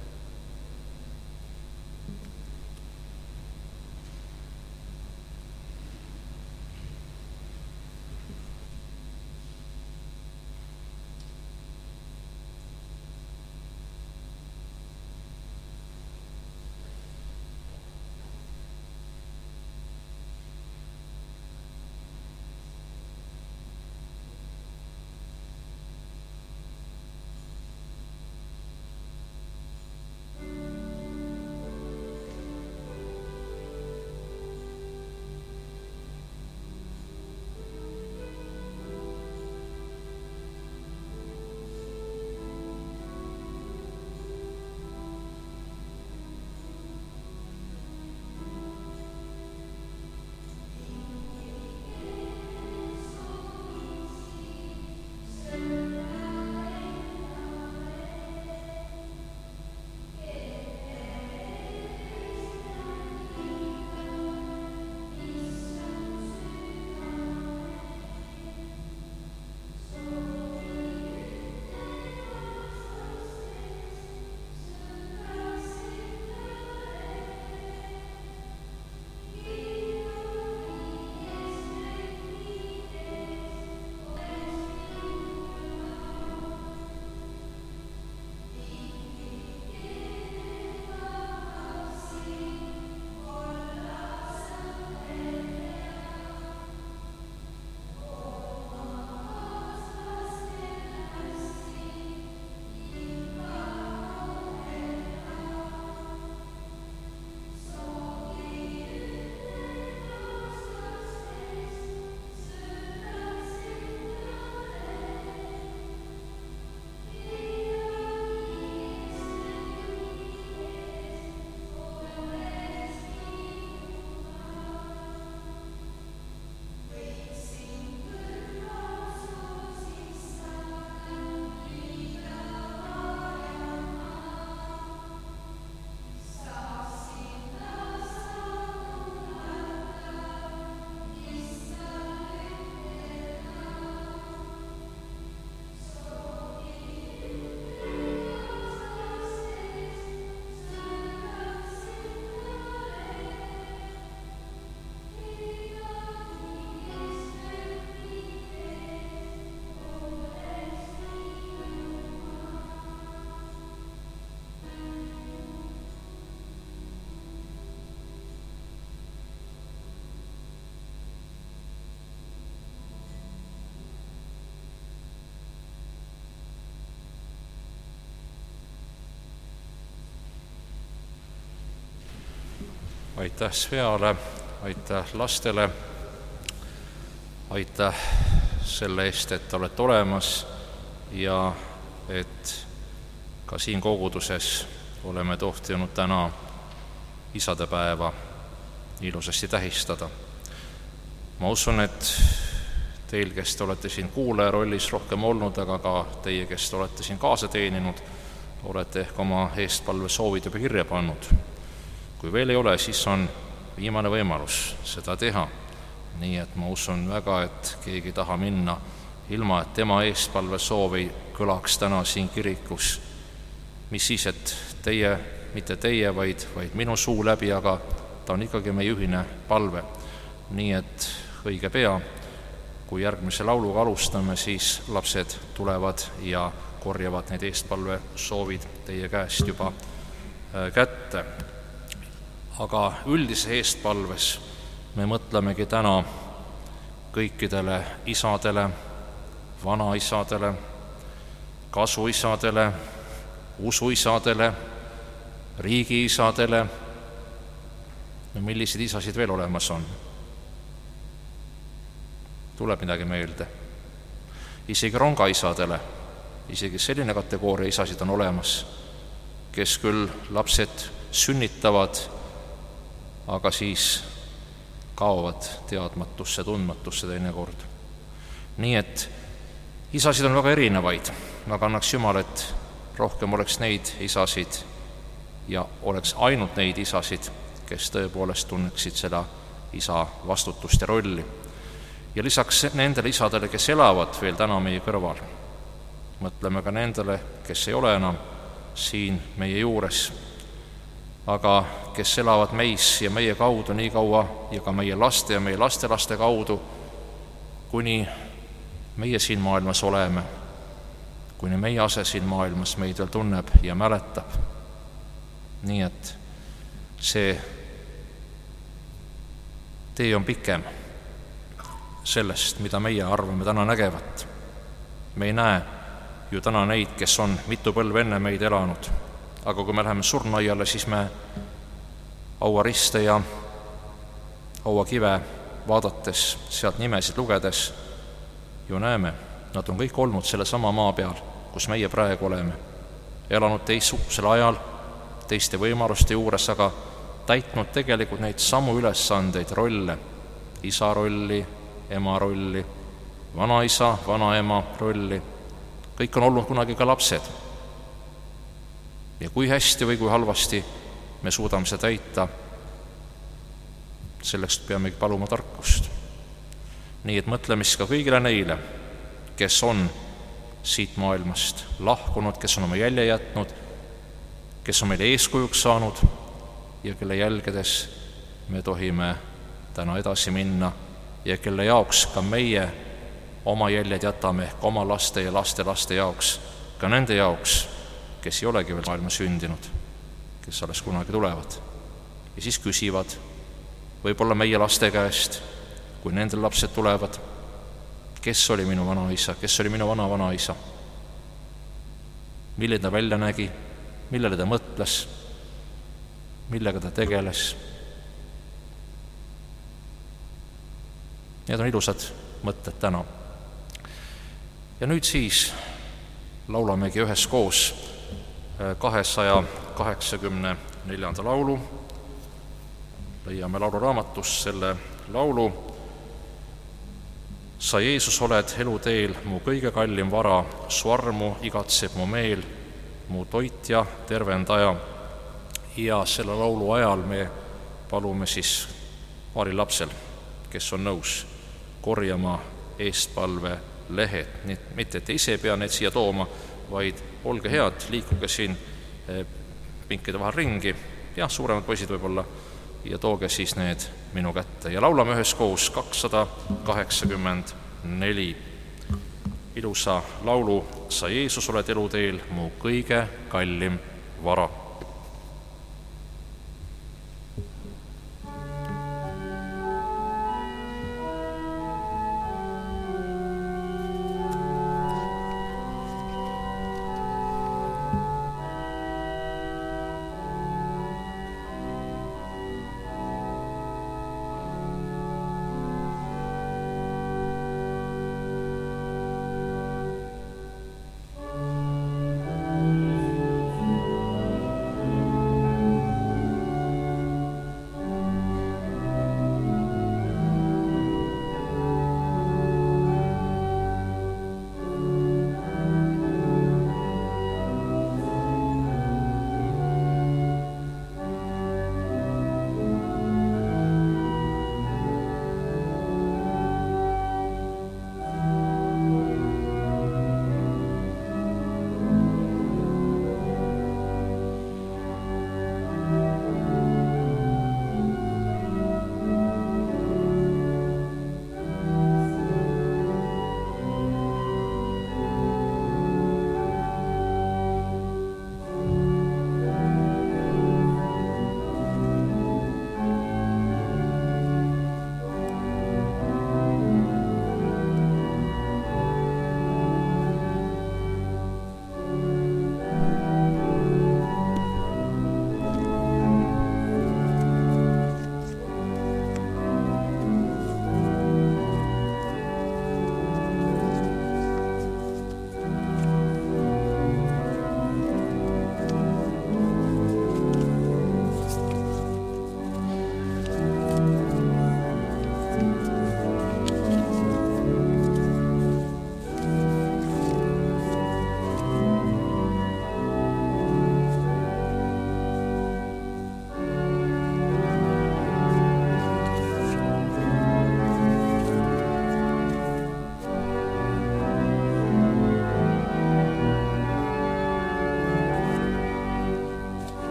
Aitäh Sveale, aitäh lastele, aitäh selle eest, et olete olemas ja et ka siin koguduses oleme tohtinud täna isadepäeva ilusasti tähistada. Ma usun, et teil, kes te olete siin kuulaja rollis rohkem olnud, aga ka teie, kes te olete siin kaasa teeninud, olete ehk oma eestpalve soovid juba kirja pannud. Kui veel ei ole, siis on viimane võimalus seda teha. Nii et ma usun väga, et keegi taha minna ilma, et tema eestpalve soovi kõlaks täna siin kirikus. Mis siis, et teie, mitte teie, vaid, vaid minu suu läbi, aga ta on ikkagi meie ühine palve. Nii et õige pea, kui järgmise lauluga alustame, siis lapsed tulevad ja korjavad need eestpalve soovid teie käest juba kätte. Aga üldise eestpalves me mõtlemegi täna kõikidele isadele, vanaisadele, kasuisadele, usuisadele, riigiisadele. no milliseid isasid veel olemas on? Tuleb midagi meelde. Isegi rongaisadele, isegi selline kategooria isasid on olemas, kes küll lapsed sünnitavad, aga siis kaovad teadmatusse, tundmatusse teinekord. Nii et isasid on väga erinevaid, aga annaks Jumal, et rohkem oleks neid isasid ja oleks ainult neid isasid, kes tõepoolest tunneksid seda isa vastutust ja rolli. Ja lisaks nendele isadele, kes elavad veel täna meie kõrval, mõtleme ka nendele, kes ei ole enam siin meie juures, aga kes elavad meis ja meie kaudu nii kaua ja ka meie laste ja meie lastelaste kaudu, kuni meie siin maailmas oleme, kuni meie ase siin maailmas meid veel tunneb ja mäletab. Nii et see tee on pikem sellest, mida meie arvame täna nägevat. Me ei näe ju täna neid, kes on mitu põlve enne meid elanud, aga kui me läheme surnuaiale, siis me hauariste ja hauakive vaadates, sealt nimesid lugedes ju näeme, nad on kõik olnud selle sama maa peal, kus meie praegu oleme, elanud teistsugusel ajal, teiste võimaluste juures, aga täitnud tegelikult neid samu ülesandeid, rolle, isa rolli, ema rolli, vanaisa, vanaema rolli. Kõik on olnud kunagi ka lapsed. Ja kui hästi või kui halvasti me suudame seda täita, selleks peamegi paluma tarkust. Nii et mõtleme siis ka kõigile neile, kes on siit maailmast lahkunud, kes on oma jälje jätnud, kes on meile eeskujuks saanud ja kelle jälgedes me tohime täna edasi minna ja kelle jaoks ka meie oma jäljed jätame ehk oma laste ja laste laste jaoks, ka nende jaoks, kes ei olegi veel maailma sündinud, kes alles kunagi tulevad ja siis küsivad võib-olla meie laste käest, kui nendel lapsed tulevad, kes oli minu vanaisa, kes oli minu vana-vanaisa, milline ta välja nägi, millele ta mõtles, millega ta tegeles. Need on ilusad mõtted täna. Ja nüüd siis laulamegi üheskoos kahesaja kaheksakümne neljanda laulu. Leiame lauluraamatust selle laulu. Sa, Jeesus, oled eluteel, mu kõige kallim vara, su armu igatseb mu meel, mu toitja, tervendaja. Ja selle laulu ajal me palume siis paari lapsel, kes on nõus korjama eestpalve lehed, nii mitte, et ise pea need siia tooma, vaid olge head, liikuge siin pinkide vahel ringi, jah, suuremad poisid võib-olla, ja tooge siis need minu kätte. Ja laulame üheskoos kakssada kaheksakümmend neli ilusa laulu. Sa, Jeesus, oled eluteel, mu kõige kallim vara.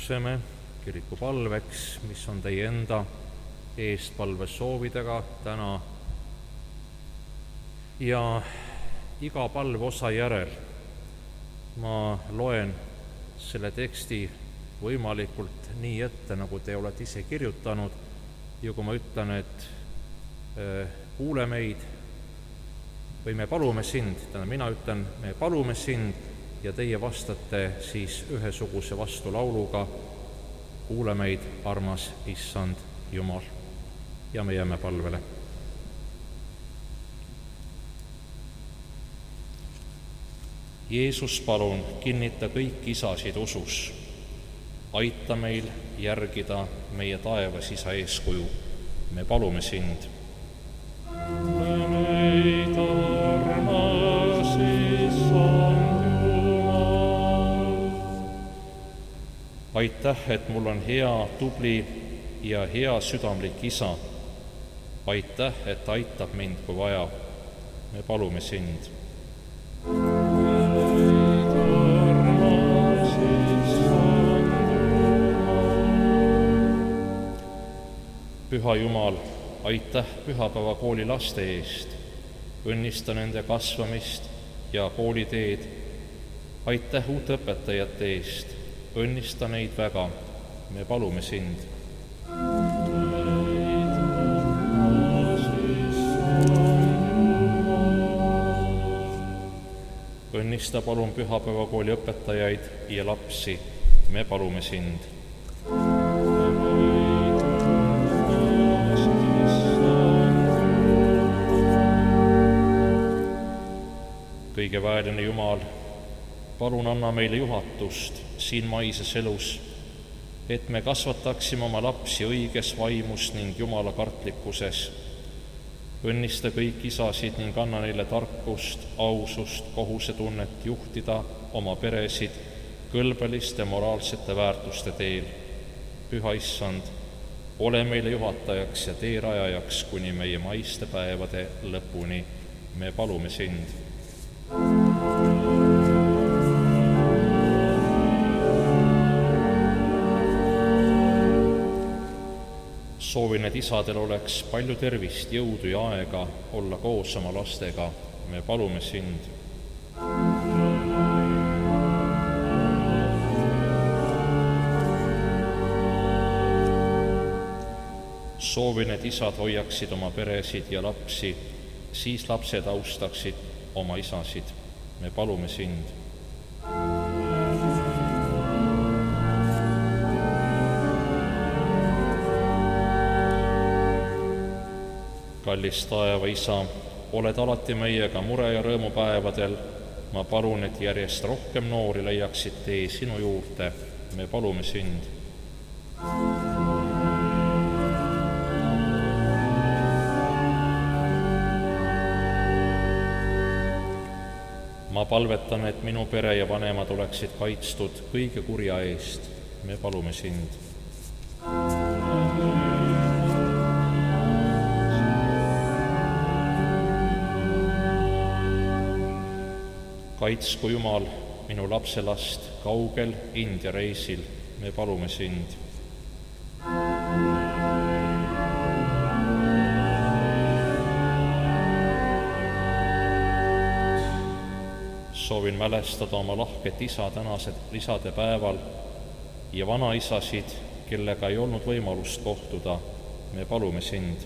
tõuseme kiriku palveks, mis on teie enda eestpalves soovidega täna. Ja iga palveosa järel ma loen selle teksti võimalikult nii ette, nagu te olete ise kirjutanud, ja kui ma ütlen, et kuule meid või me palume sind, tähendab, mina ütlen, me palume sind, ja teie vastate siis ühesuguse vastulauluga, kuule meid, armas Issand Jumal, ja me jääme palvele. Jeesus, palun kinnita kõik isasid usus. Aita meil järgida meie taevas isa eeskuju. Me palume sind. Meid armas Issand Jumal. Aitäh, et mul on hea, tubli ja hea südamlik isa. Aitäh, et aitab mind, kui vaja. Me palume sind. Püha Jumal, aitäh pühapäevakooli laste eest, õnnista nende kasvamist ja kooliteed, aitäh uute õpetajate eest, õnnista neid väga, me palume sind. Õnnista palun pühapäevakooli õpetajaid ja lapsi, me palume sind. Kõige väeline Jumal, palun anna meile juhatust siin maises elus, et me kasvataksime oma lapsi õiges vaimus ning Jumala kartlikkuses. Õnnista kõik isasid ning anna neile tarkust, ausust, kohusetunnet juhtida oma peresid kõlbeliste moraalsete väärtuste teel. Püha Issand, ole meile juhatajaks ja teerajajaks kuni meie maiste päevade lõpuni. Me palume sind. Soovin, et isadel oleks palju tervist, jõudu ja aega olla koos oma lastega. Me palume sind. Soovin, et isad hoiaksid oma peresid ja lapsi, siis lapsed austaksid oma isasid. Me palume sind. Kallis taeva isa, oled alati meiega mure- ja rõõmupäevadel. Ma palun, et järjest rohkem noori leiaksid tee sinu juurde. Me palume sind. Ma palvetan, et minu pere ja vanemad oleksid kaitstud kõige kurja eest. Me palume sind. Kaitsku Jumal minu lapselast kaugel India reisil. Me palume sind. Soovin mälestada oma lahket isa tänased lisade päeval ja vanaisasid, kellega ei olnud võimalust kohtuda. Me palume sind.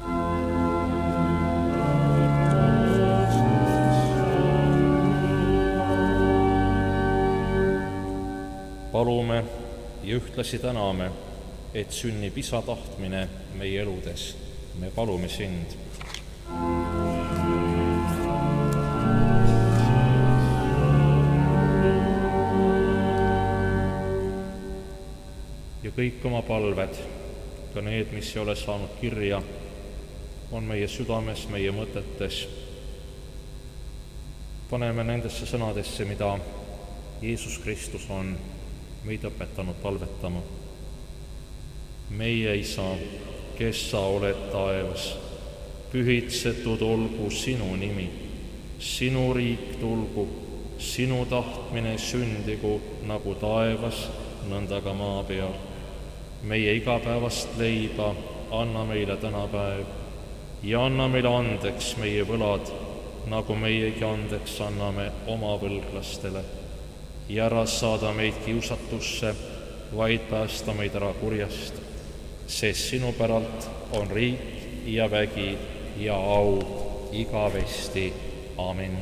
Palume ja ühtlasi täname, et sünnib isa tahtmine meie eludes. Me palume sind. Ja kõik oma palved, ka need, mis ei ole saanud kirja, on meie südames, meie mõtetes. Paneme nendesse sõnadesse, mida Jeesus Kristus on meid õpetanud palvetama. Meie isa, kes sa oled taevas, pühitsetud olgu sinu nimi, sinu riik tulgu, sinu tahtmine sündigu nagu taevas, nõnda ka maa peal. meie igapäevast leiba anna meile tänapäev ja anna meile andeks meie võlad, nagu meiegi andeks anname oma võlglastele. ja ära saada meid kiusatusse, vaid päästa meid ära kurjast, sest sinu päralt on riik ja vägi ja au igavesti. Amin.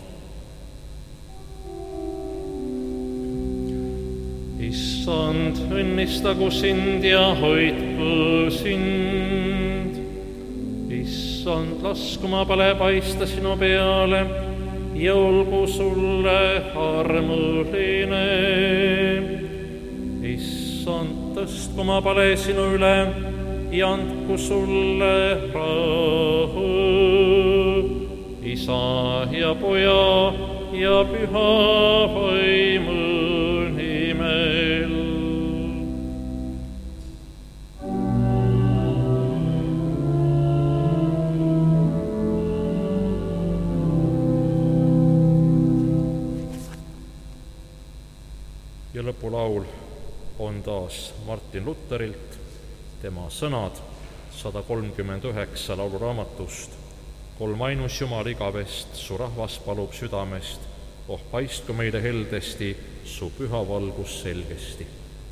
Issand, õnnistagu sind ja hoidku sind. Issand, lasku oma pale paista sinu peale ja olgu sulle armuline. Issand, tõstku oma pale sinu üle ja andku sulle rahu. Isa ja Poja ja Püha Vaimu nimel. Ja lõpulaul on taas Martin Luterilt, tema sõnad sada kolmkümmend üheksa lauluraamatust. Kolm ainus Jumal igavest, su rahvas palub südamest, oh paistku meile heldesti, su püha valgus selgesti.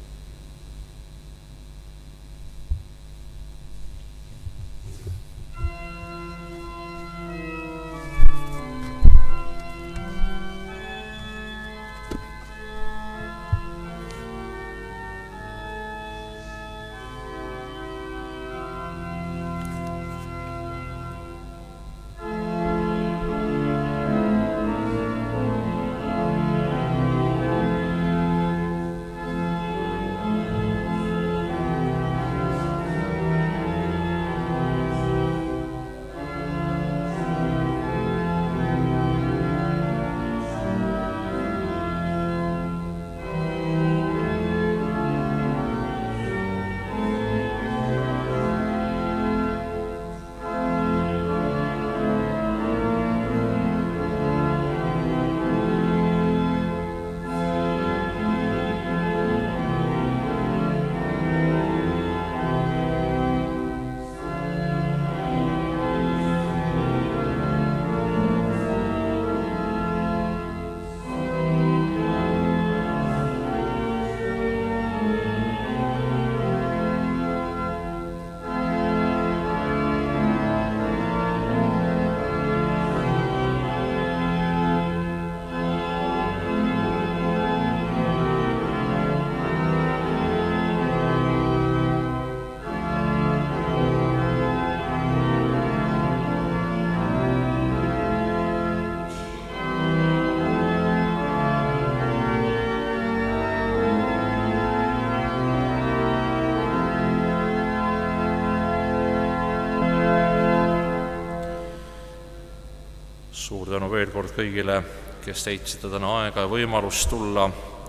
Suur tänu veel kord kõigile, kes leidsite täna aega ja võimalust tulla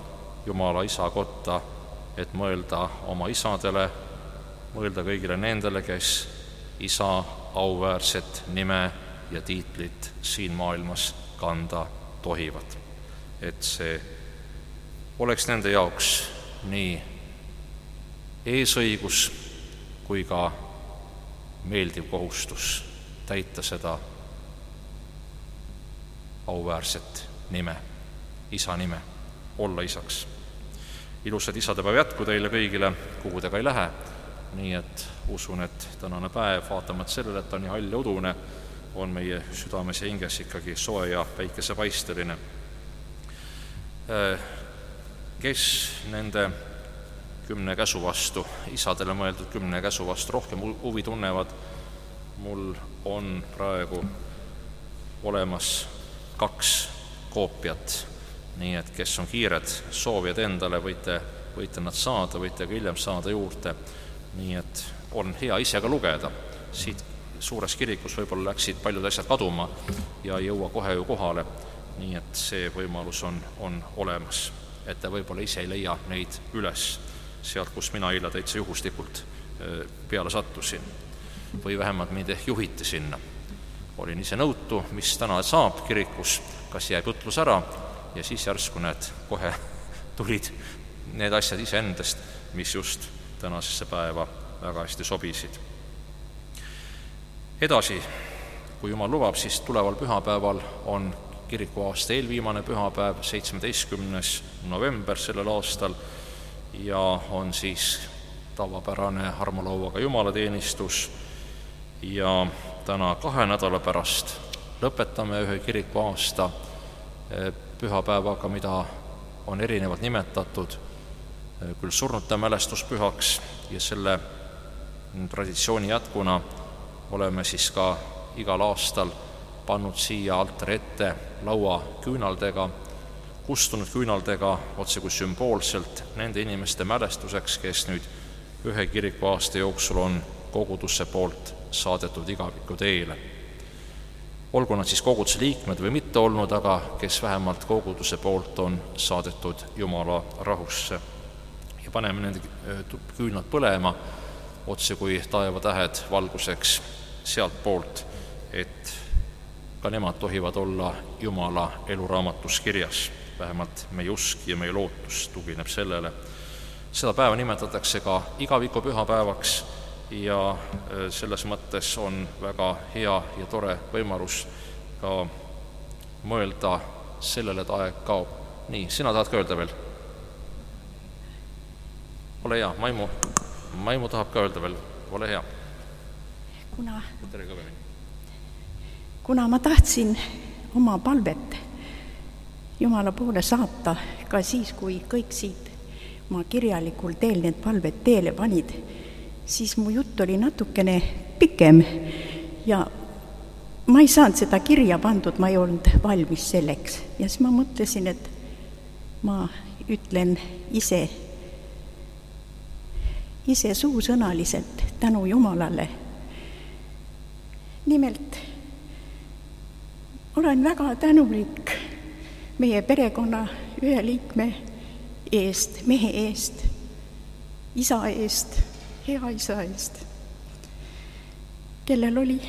Jumala isa kotta, et mõelda oma isadele, mõelda kõigile nendele, kes isa auväärset nime ja tiitlit siin maailmas kanda tohivad. Et see oleks nende jaoks nii eesõigus kui ka meeldiv kohustus täita seda auväärset nime, isa nime, olla isaks. Ilusad isadepäev jätku teile kõigile, kuhu te ka ei lähe, nii et usun, et tänane päev, vaatamata sellele, et ta on nii hall ja udune, on meie südames ja hinges ikkagi soe ja päikesepaisteline. Kes nende kümne käsu vastu, isadele mõeldud kümne käsu vastu rohkem huvi tunnevad, mul on praegu olemas kaks koopiat, nii et kes on kiired soovijad endale, võite, võite nad saada, võite ka hiljem saada juurde, nii et on hea ise ka lugeda. Siit suures kirikus võib-olla läksid paljud asjad kaduma ja ei jõua kohe ju kohale, nii et see võimalus on, on olemas, et te võib-olla ise ei leia neid üles sealt, kus mina eile täitsa juhuslikult peale sattusin või vähemalt mind ehk juhiti sinna. Olin ise nõutu, mis täna saab kirikus, kas jääb jutlus ära ja siis järsku need kohe tulid need asjad iseendast, mis just tänasesse päeva väga hästi sobisid. Edasi, kui Jumal lubab, siis tuleval pühapäeval on kirikuaasta eelviimane pühapäev, seitsmeteistkümnes november sellel aastal, ja on siis tavapärane armulauaga jumalateenistus, ja täna kahe nädala pärast lõpetame ühe kirikuaasta pühapäevaga, mida on erinevalt nimetatud küll surnute mälestuspühaks, ja selle traditsiooni jätkuna oleme siis ka igal aastal pannud siia altari ette laua küünaldega, kustunud küünaldega otse kui sümboolselt nende inimeste mälestuseks, kes nüüd ühe kirikuaasta jooksul on kogudusse poolt saadetud igaviku teele. Olgu nad siis koguduse liikmed või mitte olnud, aga kes vähemalt koguduse poolt on saadetud Jumala rahusse. Ja paneme nende küünlad põlema otse kui taevatähed valguseks sealt poolt, et ka nemad tohivad olla Jumala eluraamatus kirjas. Vähemalt meie usk ja meie lootus tugineb sellele. Seda päeva nimetatakse ka igaviku pühapäevaks, ja selles mõttes on väga hea ja tore võimalus ka mõelda sellele, et aeg kaob. Nii, sina tahad ka öelda veel? Ole hea, Maimu, Maimu tahab ka öelda veel, ole hea. Kuna, Tere ka veel. kuna ma tahtsin oma palvet Jumala poole saata ka siis, kui kõik siit ma kirjalikul teel need palved teele panid, siis mu jutt oli natukene pikem ja ma ei saanud seda kirja pandud, ma ei olnud valmis selleks. Ja siis ma mõtlesin, et ma ütlen ise, ise suusõnaliselt tänu Jumalale. Nimelt, olen väga tänulik meie perekonna ühe liikme eest, mehe eest, isa eest, hea isa eest, kellel oli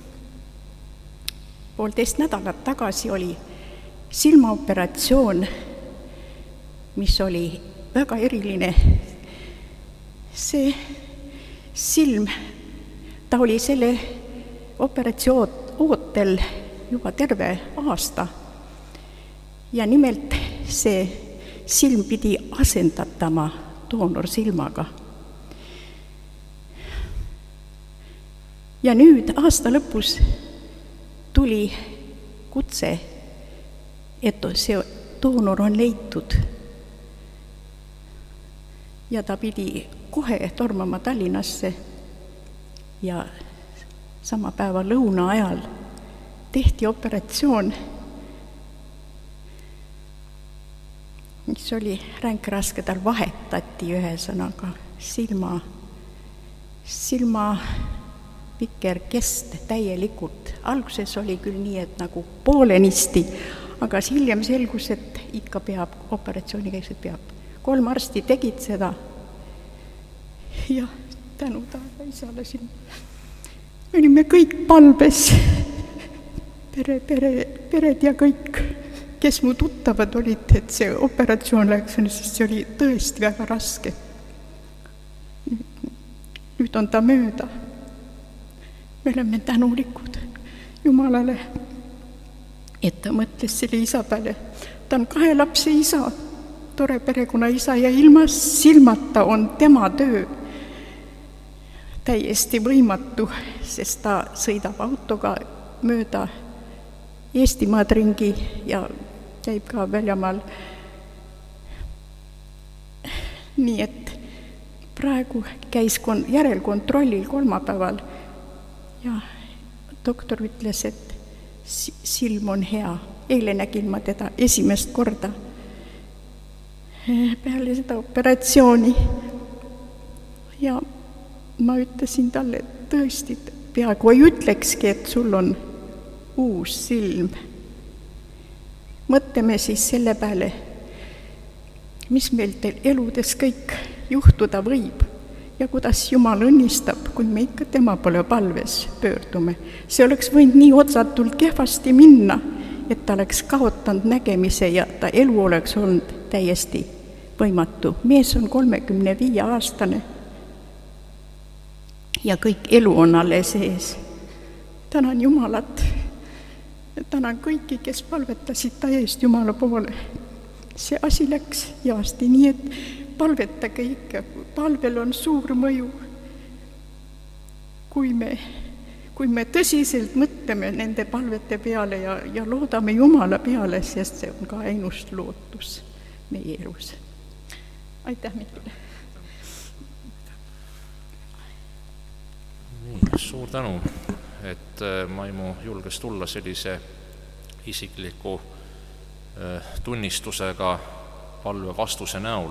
poolteist nädalat tagasi oli silmaoperatsioon, mis oli väga eriline. See silm, ta oli selle operatsioon ootel juba terve aasta ja nimelt see silm pidi asendatama doonorsilmaga. Ja nüüd aasta lõpus tuli kutse, et see doonor on leitud. Ja ta pidi kohe tormama Tallinnasse ja sama päeva lõuna ajal tehti operatsioon, mis oli ränk raske, tal vahetati ühesõnaga silma, silma vikerkest täielikult. Alguses oli küll nii, et nagu poolenisti, aga hiljem selgus, et ikka peab, operatsiooni käiselt peab. Kolm arsti tegid seda ja tänu taeva isale siin. Me olime kõik palves, pere, pere, pered ja kõik, kes mu tuttavad olid, et see operatsioon läks, sest see oli tõesti väga raske. Nüüd on ta mööda. Me oleme tänulikud Jumalale, et ta mõtles selle isa peale. Ta on kahe lapse isa, tore perekonna isa ja ilma silmata on tema töö täiesti võimatu, sest ta sõidab autoga mööda Eestimaad ringi ja käib ka väljamaal. Nii et praegu käis järelkontrollil kolmapäeval ja doktor ütles, et silm on hea. Eile nägin ma teda esimest korda peale seda operatsiooni ja ma ütlesin talle, et tõesti peaaegu ei ütlekski, et sul on uus silm. Mõtleme siis selle peale, mis meil teil eludes kõik juhtuda võib ja kuidas Jumal õnnistab, kui me ikka tema pole palves pöördume. See oleks võinud nii otsatult kehvasti minna, et ta oleks kaotanud nägemise ja ta elu oleks olnud täiesti võimatu. mees on kolmekümne viie aastane ja kõik elu on alles ees. tänan Jumalat, tänan kõiki, kes palvetasid ta eest Jumala poole. see asi läks heasti, nii et palvetage ikka, palvel on suur mõju. kui me, kui me tõsiselt mõtleme nende palvete peale ja, ja loodame Jumala peale, sest see on ka ainus lootus meie elus. aitäh Mikule! nii, suur tänu, et Maimu julges tulla sellise isikliku tunnistusega palve vastuse näol.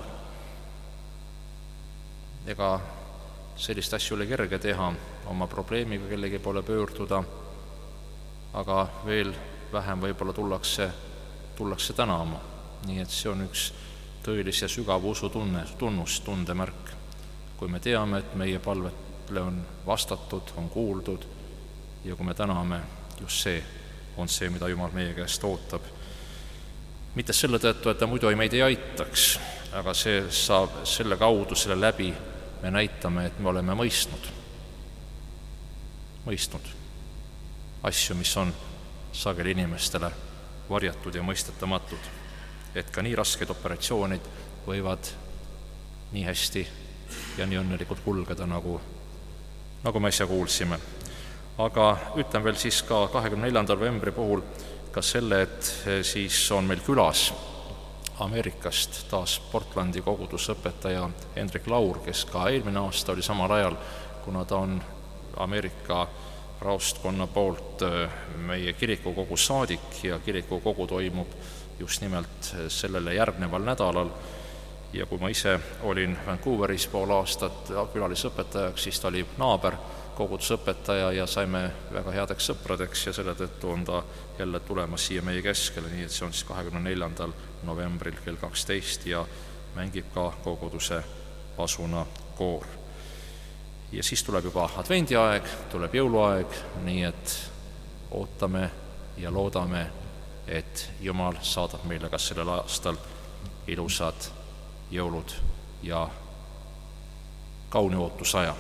Ega sellist asju oli kerge teha, oma probleemiga kellegi poole pöörduda, aga veel vähem võib-olla tullakse, tullakse tänama. Nii et see on üks tõelise sügava usu tunne, tunnus, tundemärk. Kui me teame, et meie palvetele on vastatud, on kuuldud ja kui me täname, just see on see, mida Jumal meie käest ootab. Mitte selle tõttu, et ta muidu ei meid ei aitaks, aga see saab selle kaudu, selle läbi me näitame, et me oleme mõistnud, mõistnud asju, mis on sageli inimestele varjatud ja mõistetamatud. Et ka nii raskeid operatsioonid võivad nii hästi ja nii õnnelikult kulgeda, nagu, nagu me äsja kuulsime. Aga ütlen veel siis ka kahekümne neljanda novembri puhul ka selle, et siis on meil külas Ameerikast taas Portlandi kogudusõpetaja Hendrik Laur, kes ka eelmine aasta oli samal ajal, kuna ta on Ameerika raostkonna poolt meie kirikukogu saadik ja kirikukogu toimub just nimelt sellele järgneval nädalal. Ja kui ma ise olin Vancouveris pool aastat külalisõpetajaks, siis ta oli naaber kogudusõpetaja ja saime väga headeks sõpradeks ja selle tõttu on ta jälle tulemas siia meie keskele, nii et see on siis kahekümne neljandal novembril kell kaksteist ja mängib ka koguduse pasuna koor. Ja siis tuleb juba advendiaeg, tuleb jõuluaeg, nii et ootame ja loodame, et Jumal saadab meile ka sellel aastal ilusad jõulud ja kauni ootusaja.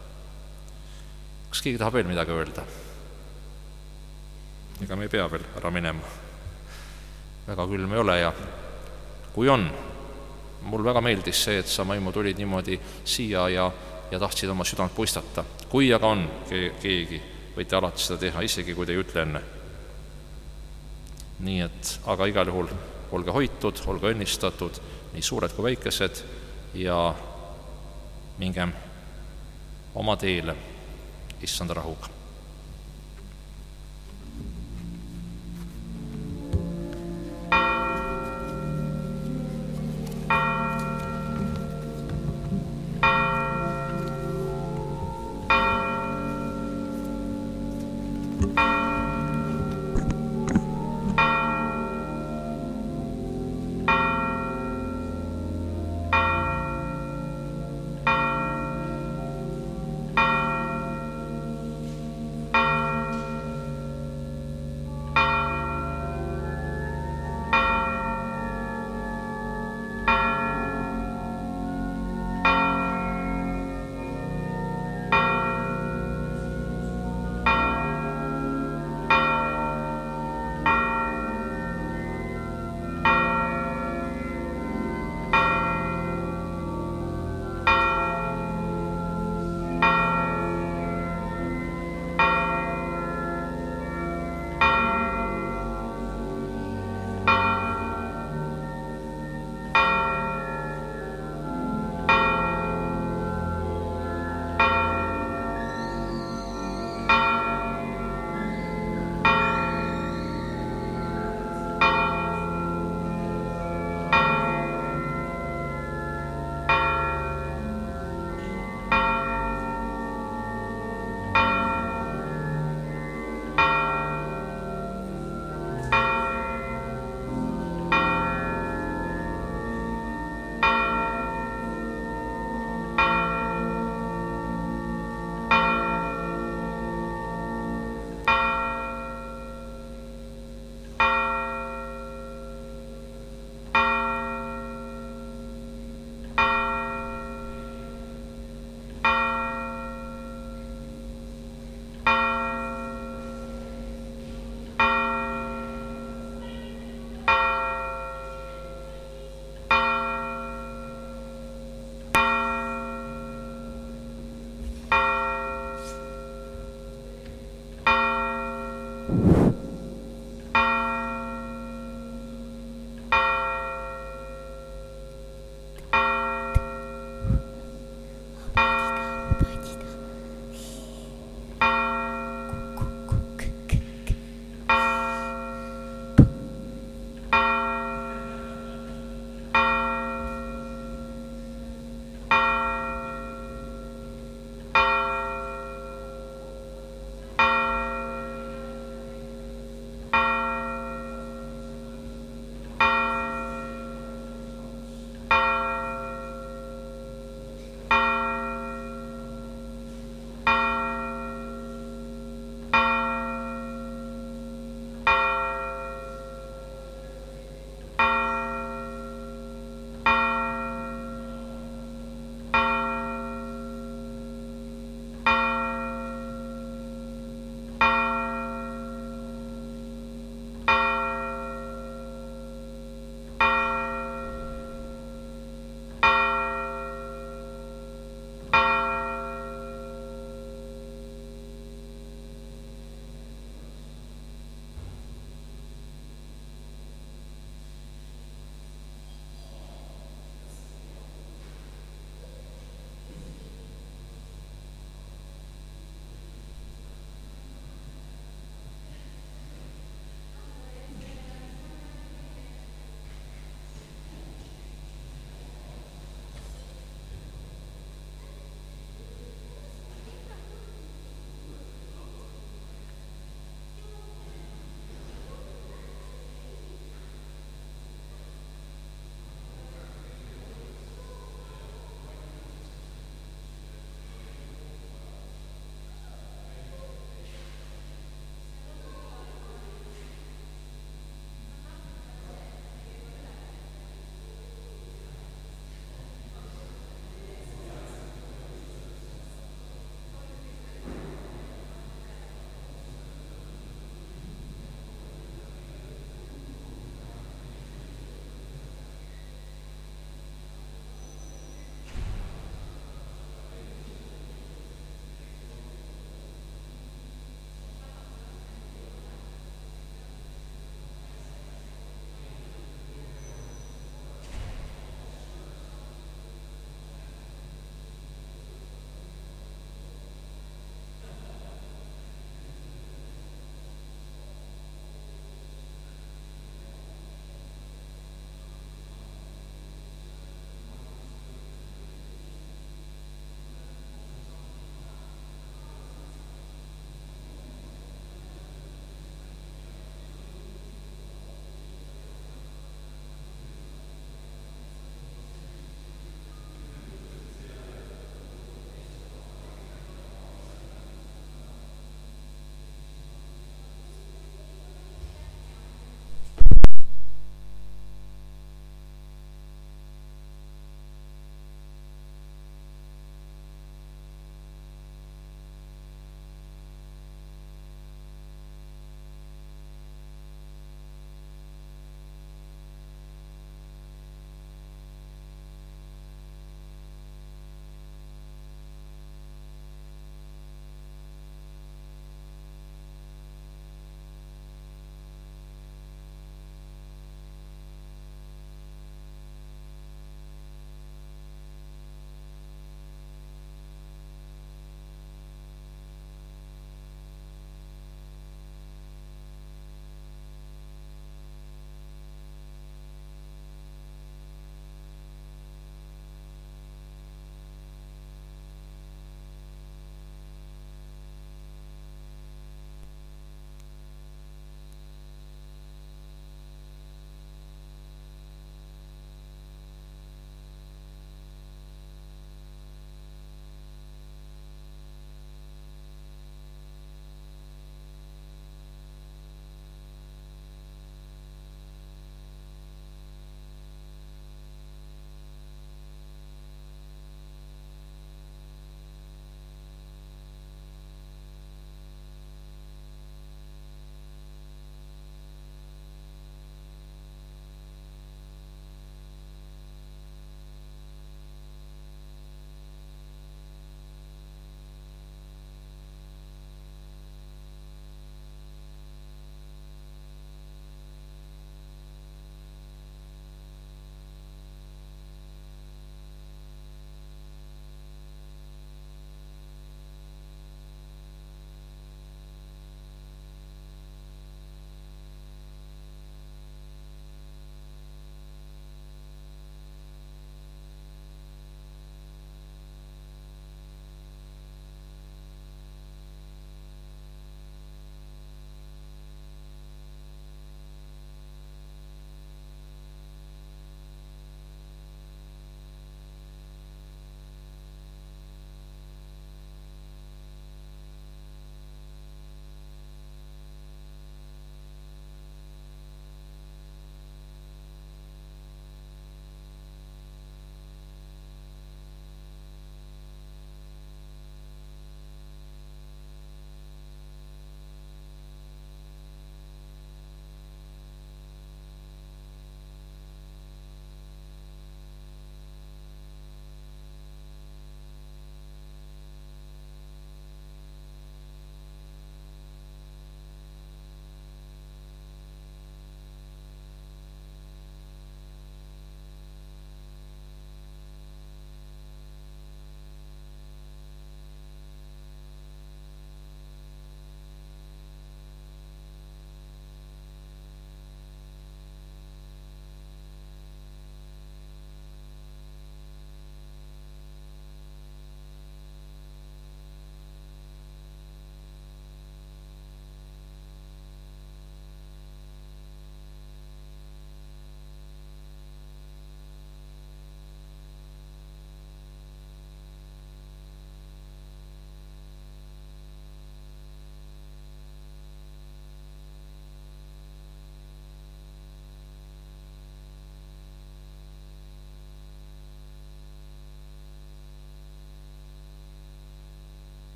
Kas keegi tahab veel midagi öelda? Ega me ei pea veel ära minema. Väga külm ei ole ja kui on, mul väga meeldis see, et sa, Maimu, tulid niimoodi siia ja, ja tahtsid oma südant puistata. Kui aga on keegi, võite alati seda teha, isegi kui te ei ütle enne. Nii et, aga igal juhul olge hoitud, olge õnnistatud, nii suured kui väikesed ja mingem oma teele issanda rahuga.